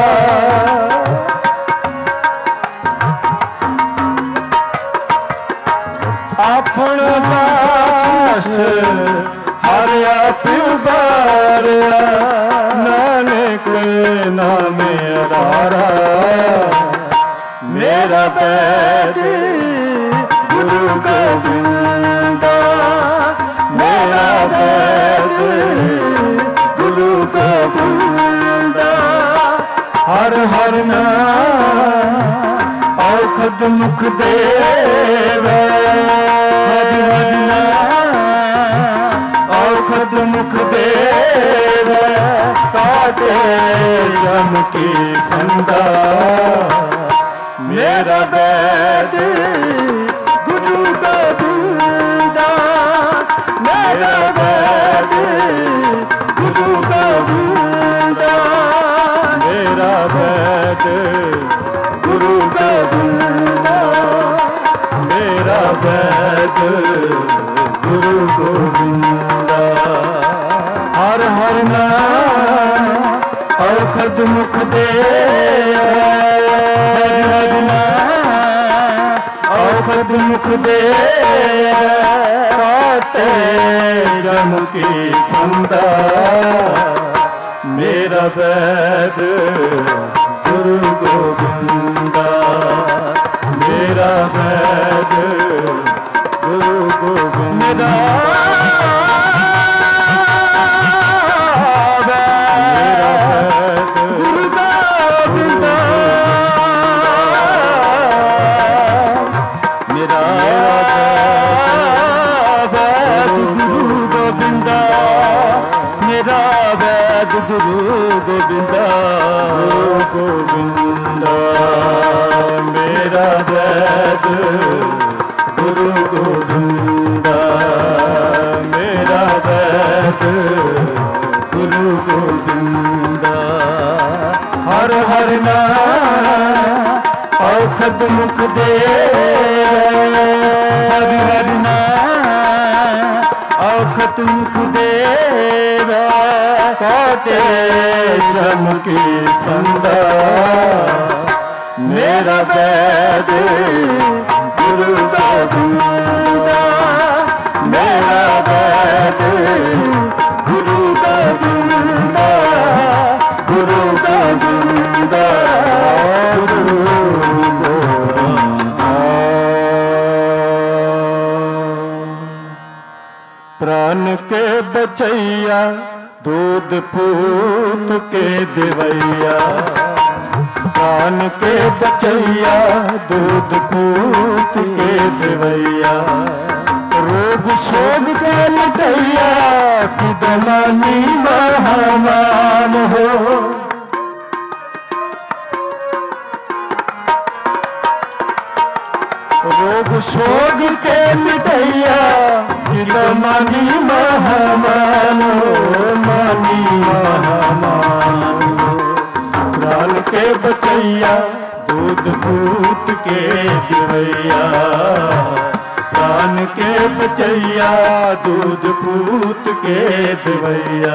अपना दास हर आप उबारिया नानक नाम आधारा मेरा वैद गुरु गोविंदा मेरा वैद गुरु गोविंदा हर हर नाम औखद मुख देवे हरि हरि नाम औखद मुख देवे काटे जम की फंदा मेरा वैद गुरु गोविंदा मेरा वैद गुरु गोविंदा मेरा वैद गुरु गोविंदा मेरा वैद गुरु गोविंदा हर हर नाम औखद मुख दे औखद मुख दे काटे जम की फंदा मेरा वैद गुरु गोविंदा मेरा वैद गुरु गोविंदा गुरु गोविंदा गोविंदा मेरा वैद गुरु गोविंदा मेरा वैद गुरु गोविंदा हर हर नाम औखद मुख दे हरि हरि नाम औखद मुख देव काटे जम की फंदा मेरा वैद गुरु गोविंदा मेरा वैद गुरु गोविंदा गुरु गोविंदा गुरु गोविंदा प्राण के बचैया दूध पूत के देवैया प्राण के बचैया दूध पूत के देवैया रोग शोग के मिटैया कि दमानी महामान हो रोग शोग के मिटैया कि दमानी महामान हो मानी महामान प्राण के बचैया दूध पूत के देवैया प्राण के बचैया दूध पूत के देवैया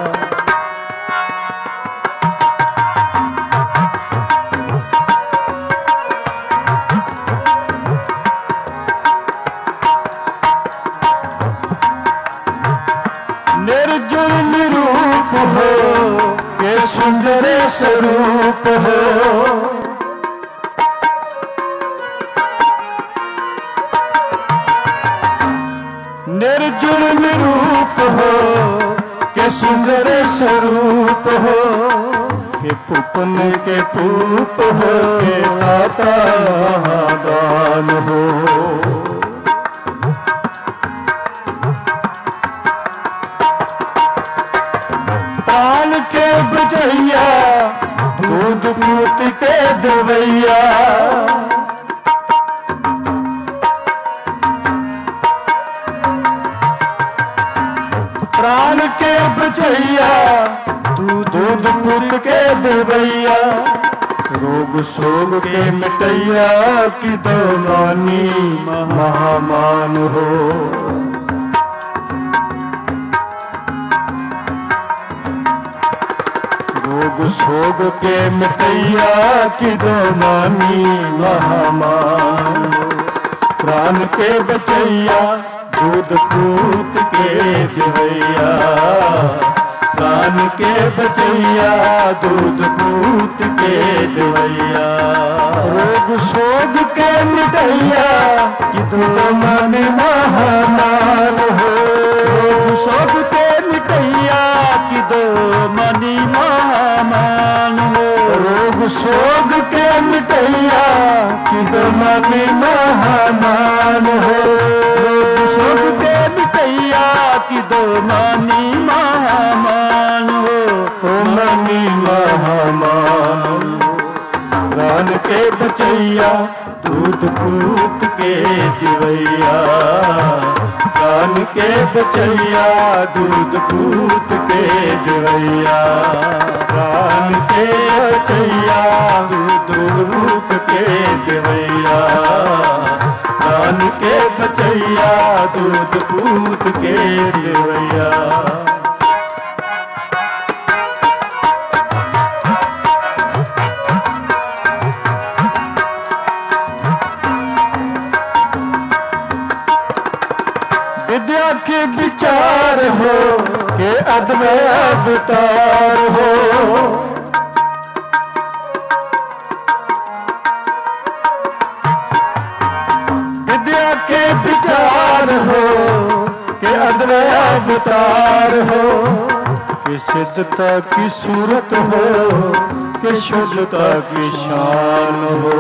निर्जुल निरूप हो के सुंदर स्वरूप हो निर्जुल निरूप हो के सुंदर स्वरूप हो के पुपन के पूप हो के दाता दान हो प्राण के बचैया दूध पूत के देवैया प्राण के बचैया दूध पूत के देवैया रोग शोग के मिटैया कि दो मानी महामान हो रोग शोग के मिटैया कि दो मानी महामान प्राण के बचैया दूध पूत के देवैया प्राण के बचैया दूध पूत के देवैया रोग शोग के मिटैया कि दो मानी महामान हो रोग शोग के मिटैया कि दो मानी महामान हो रोग शोग के मिटैया कि दो मानी महामान हो रोग शोग के मिटैया कि दो मानी महामान हो ओ मानी महामान प्राण के बचैया दूध पूत के देवैया प्राण के बचैया दूध पूत के देवैया प्राण के बचैया दूध पूत के देवैया प्राण के बचैया दूध पूत के देवैया के अद्भुत अवतार हो। विद्या के विचार हो के अद्भुत अवतार हो, कि सिद्धता की सूरत हो कि शुद्धता की शान हो।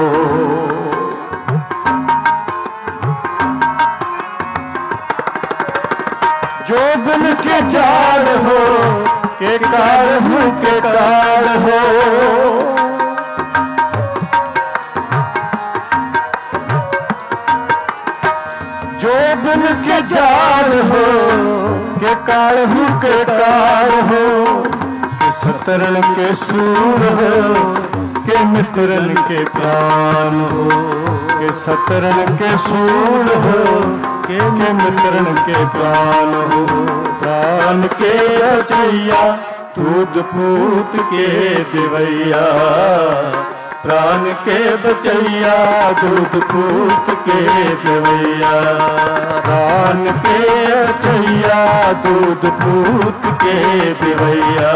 जो गुण के जाड़ हो के कार हूँ के कार हो, जो गुण के जाड़ हो के कार हूँ के कार हो, कि सतरन के सूर हो के मित्रन के प्राण हो, कि सतरन के सूर हो के मित्रन के प्राण हो। प्राण के बचैया दूध पूत के दिवैया, प्राण के बचैया दूध पूत के दिवैया, प्राण के बचैया दूध पूत के दिवैया,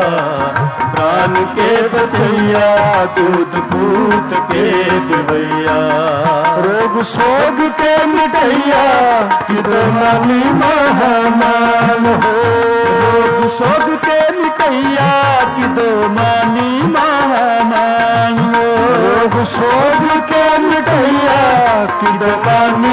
प्राण के बचैया दूध पूत के दिवैया। रोग शोग के मिटैया कि दमानी महामान हो, रोग शोग के मिटैया कि दमानी महामान हो, रोग शोग के मिटैया कि दमानी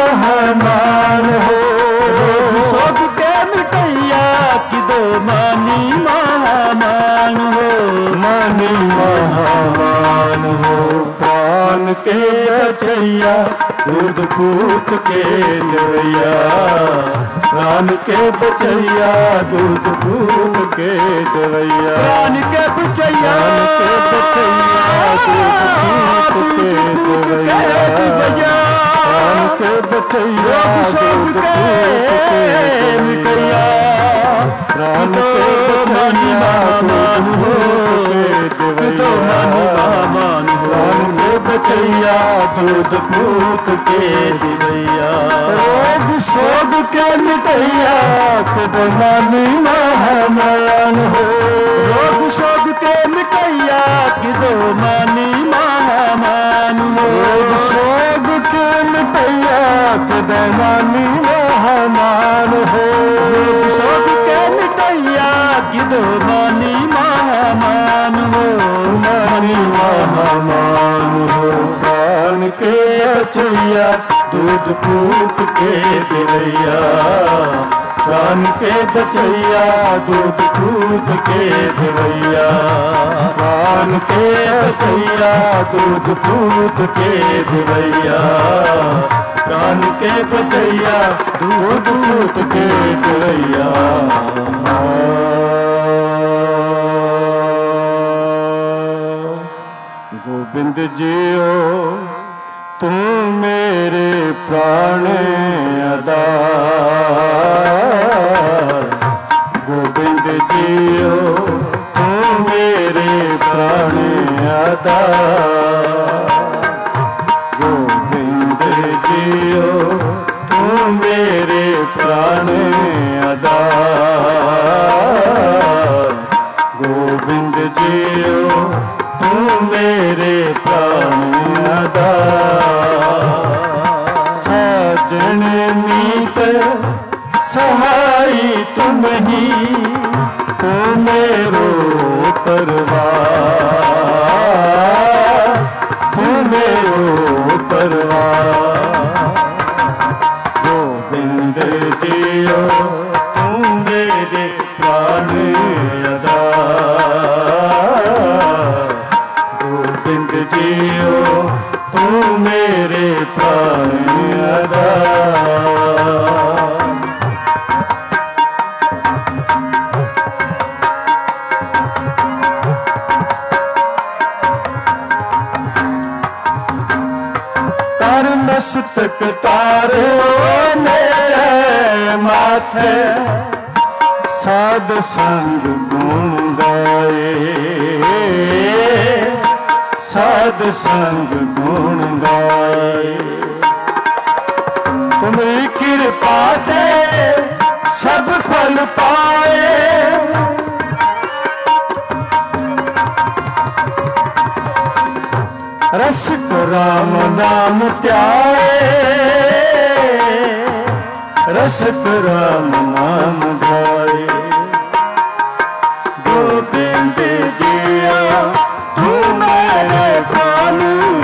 महामान हो, रोग शोग के मिटैया कि दमानी महामान हो, मानी महामान हो। प्राण के बचैया दूध पूत के दिवैया, प्राण के बचैया दूध पूत के दिवैया, प्राण के बचैया के बचैया दूध पूत के दिवैया, प्राण के बचैया दूध पूत के दिवैया, प्राण के बचैया दूध पूत के दिवैया, प्राण के बचैया दूध पूत के दिवैया। रोग शोग के मिटैया के दमानी महामान हो, रोग शोग के मिटैया के दमानी महामान हो, रोग शोग के मिटैया के दमानी महामान हो, रोग शोग के मिटैया के दमानी महामान हो, मानी महामान हो। प्राण के बचैया दूध पूत के दिवैया, प्राण के बचैया दूध पूत के दिवैया, प्राण के बचैया दूध पूत के दिवैया, प्राण के बचैया दूध पूत के दिवैया। गोविंद जियो तुम मेरे प्राण आधार, गोविंद जियो तुम मेरे प्राण आधार, गोविंद जियो तुम मेरे प्राण आधार, गोविंद जियो तुम मेरे प्राण आधार। साजन मीत सहाई तुम ही, तुम मेरो परवार, तुम मेरो परवार, गोविंद जियो तुम मेरे प्राण आधार, गोविंद जियो तुम मेरे प्राण आधार। तार मस्तक तारे मेरे माथे, साध संग गुण गाए, साध संग गुण गाए। तुम्हारी कृपा दे सब फल पाए। रसिक राम नाम त्याए, रसिक राम नाम ध्याए। गोविंद जिया तू मेरे प्राण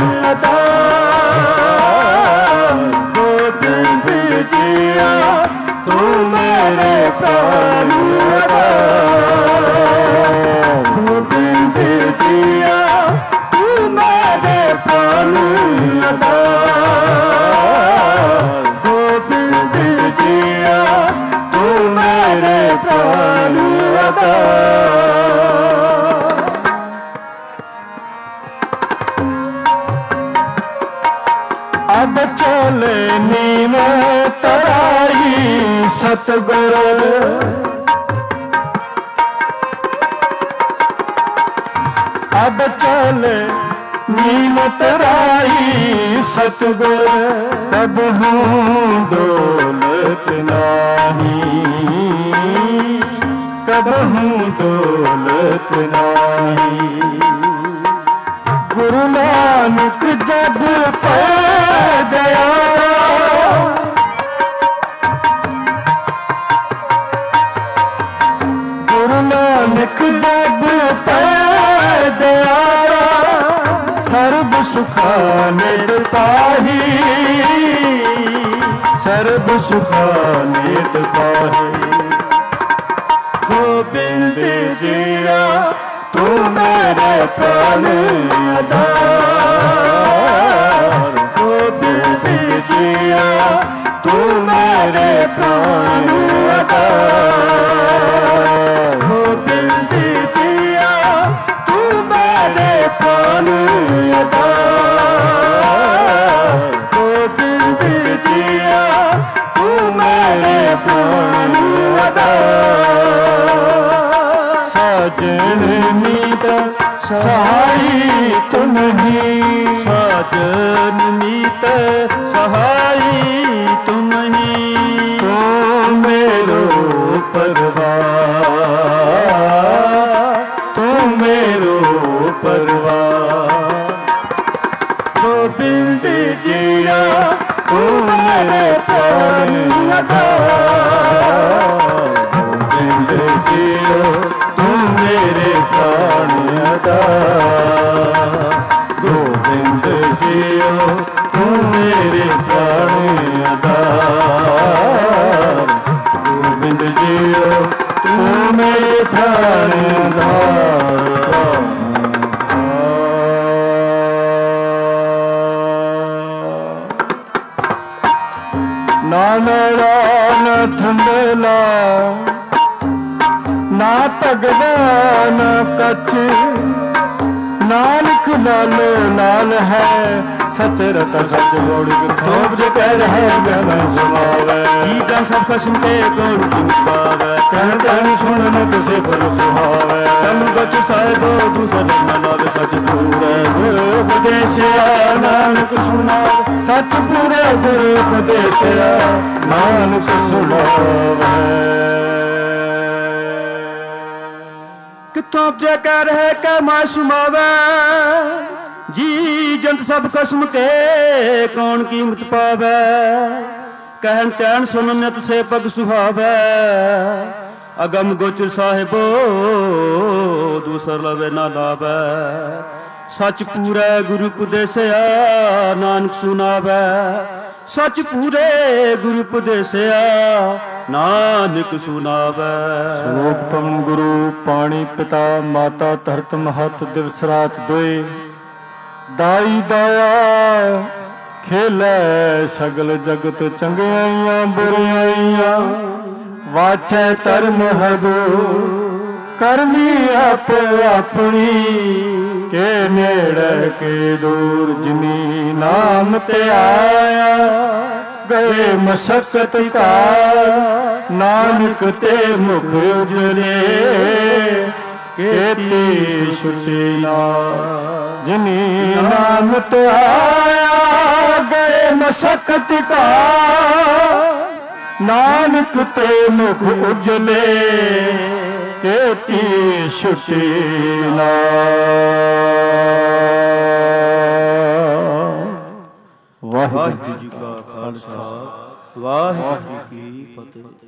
आधार, गोविंद जिया तू मेरे प्राण आधार, गोविंद जिया तू मेरे प्राण आधार, गोविंद जिया तू मेरे प्राण आधार। अब चले नीम तराई सतगुर, अब चले नीम तराई सतगुर। कब हूँ दौलत नाही, कब हूँ दौलत नाही। गुरु नानक जब पै गया, गुरु नानक जब पै गया। सर्ब सुखा नित पाही, सर्ब सुखा नित पाही। गोविंद जिया तू मेरे प्राण आधार, गोविंद जिया तू मेरे प्राण आधार, गोविंद जिया तू मेरे प्राण आधार, गोविंद जिया तू मेरे प्राण आधार। साजन मीत सहाई तुम ही, साजन मीत सहाई तुम ही। तुम मेरो परवार, तुम मेरो परवार। गोविंद जिया तू मेरे प्राण आधार, गोविंद जिया तू मेरे प्राण आधार, गोविंद जिया तू मेरे प्राण आधार, गोविंद जिया तू मेरे प्राण आधार। ना मेरा न थंडला, ना तगदा न कच, नानक लालो लाल है। सच रत सच गौड़ी थोप जो कह रहे मैं सुनावे। गीता सब कसम के कौन तुम पावे, कह कह सुनन तुझे पर सुहावे। तम गच साहिबो दूसर न लावे, सच पूरे गुरु उपदेशिया नानक सुनावे। सच पूरे गुरु उपदेशिया नानक सुनावे। कितों जे कह रहे के मैं सुनावे, जी जंत सब कसम के कौन कीमत पावे। कहन तैन सुन नित से पग सुहावे, अगम गोचर साहिबो दूसर लवे ना लावे। सच पूरे गुरु उपदेसिया नानक सुनावे, सच पूरे गुरु उपदेसिया नानक सुनावे। सर्वोत्तम गुरु पाणी पिता माता धरत महत दिवस रात दोए। दाई दाया खेलै सगल जगत चंगियाइयां बुरियाइयां। वाचै धर्म हदो करमी आप अपनी। के नेड़े के दूर जिनी नाम ते आया। गए मशक्कत का नानक ते मुख उजले। केती शुचि ना जिनी नाम ते आया। गए मशक्कत का ਨਾਨਕ ਤੇ ਮੁਖ ਉਜਲੇ ਕੇਤੀ ਛੁਟੀ ਨਾ। ਵਾਹਿਗੁਰੂ ਜੀ ਕਾ ਖਾਲਸਾ ਵਾਹਿਗੁਰੂ ਜੀ ਕੀ ਫਤਿਹ।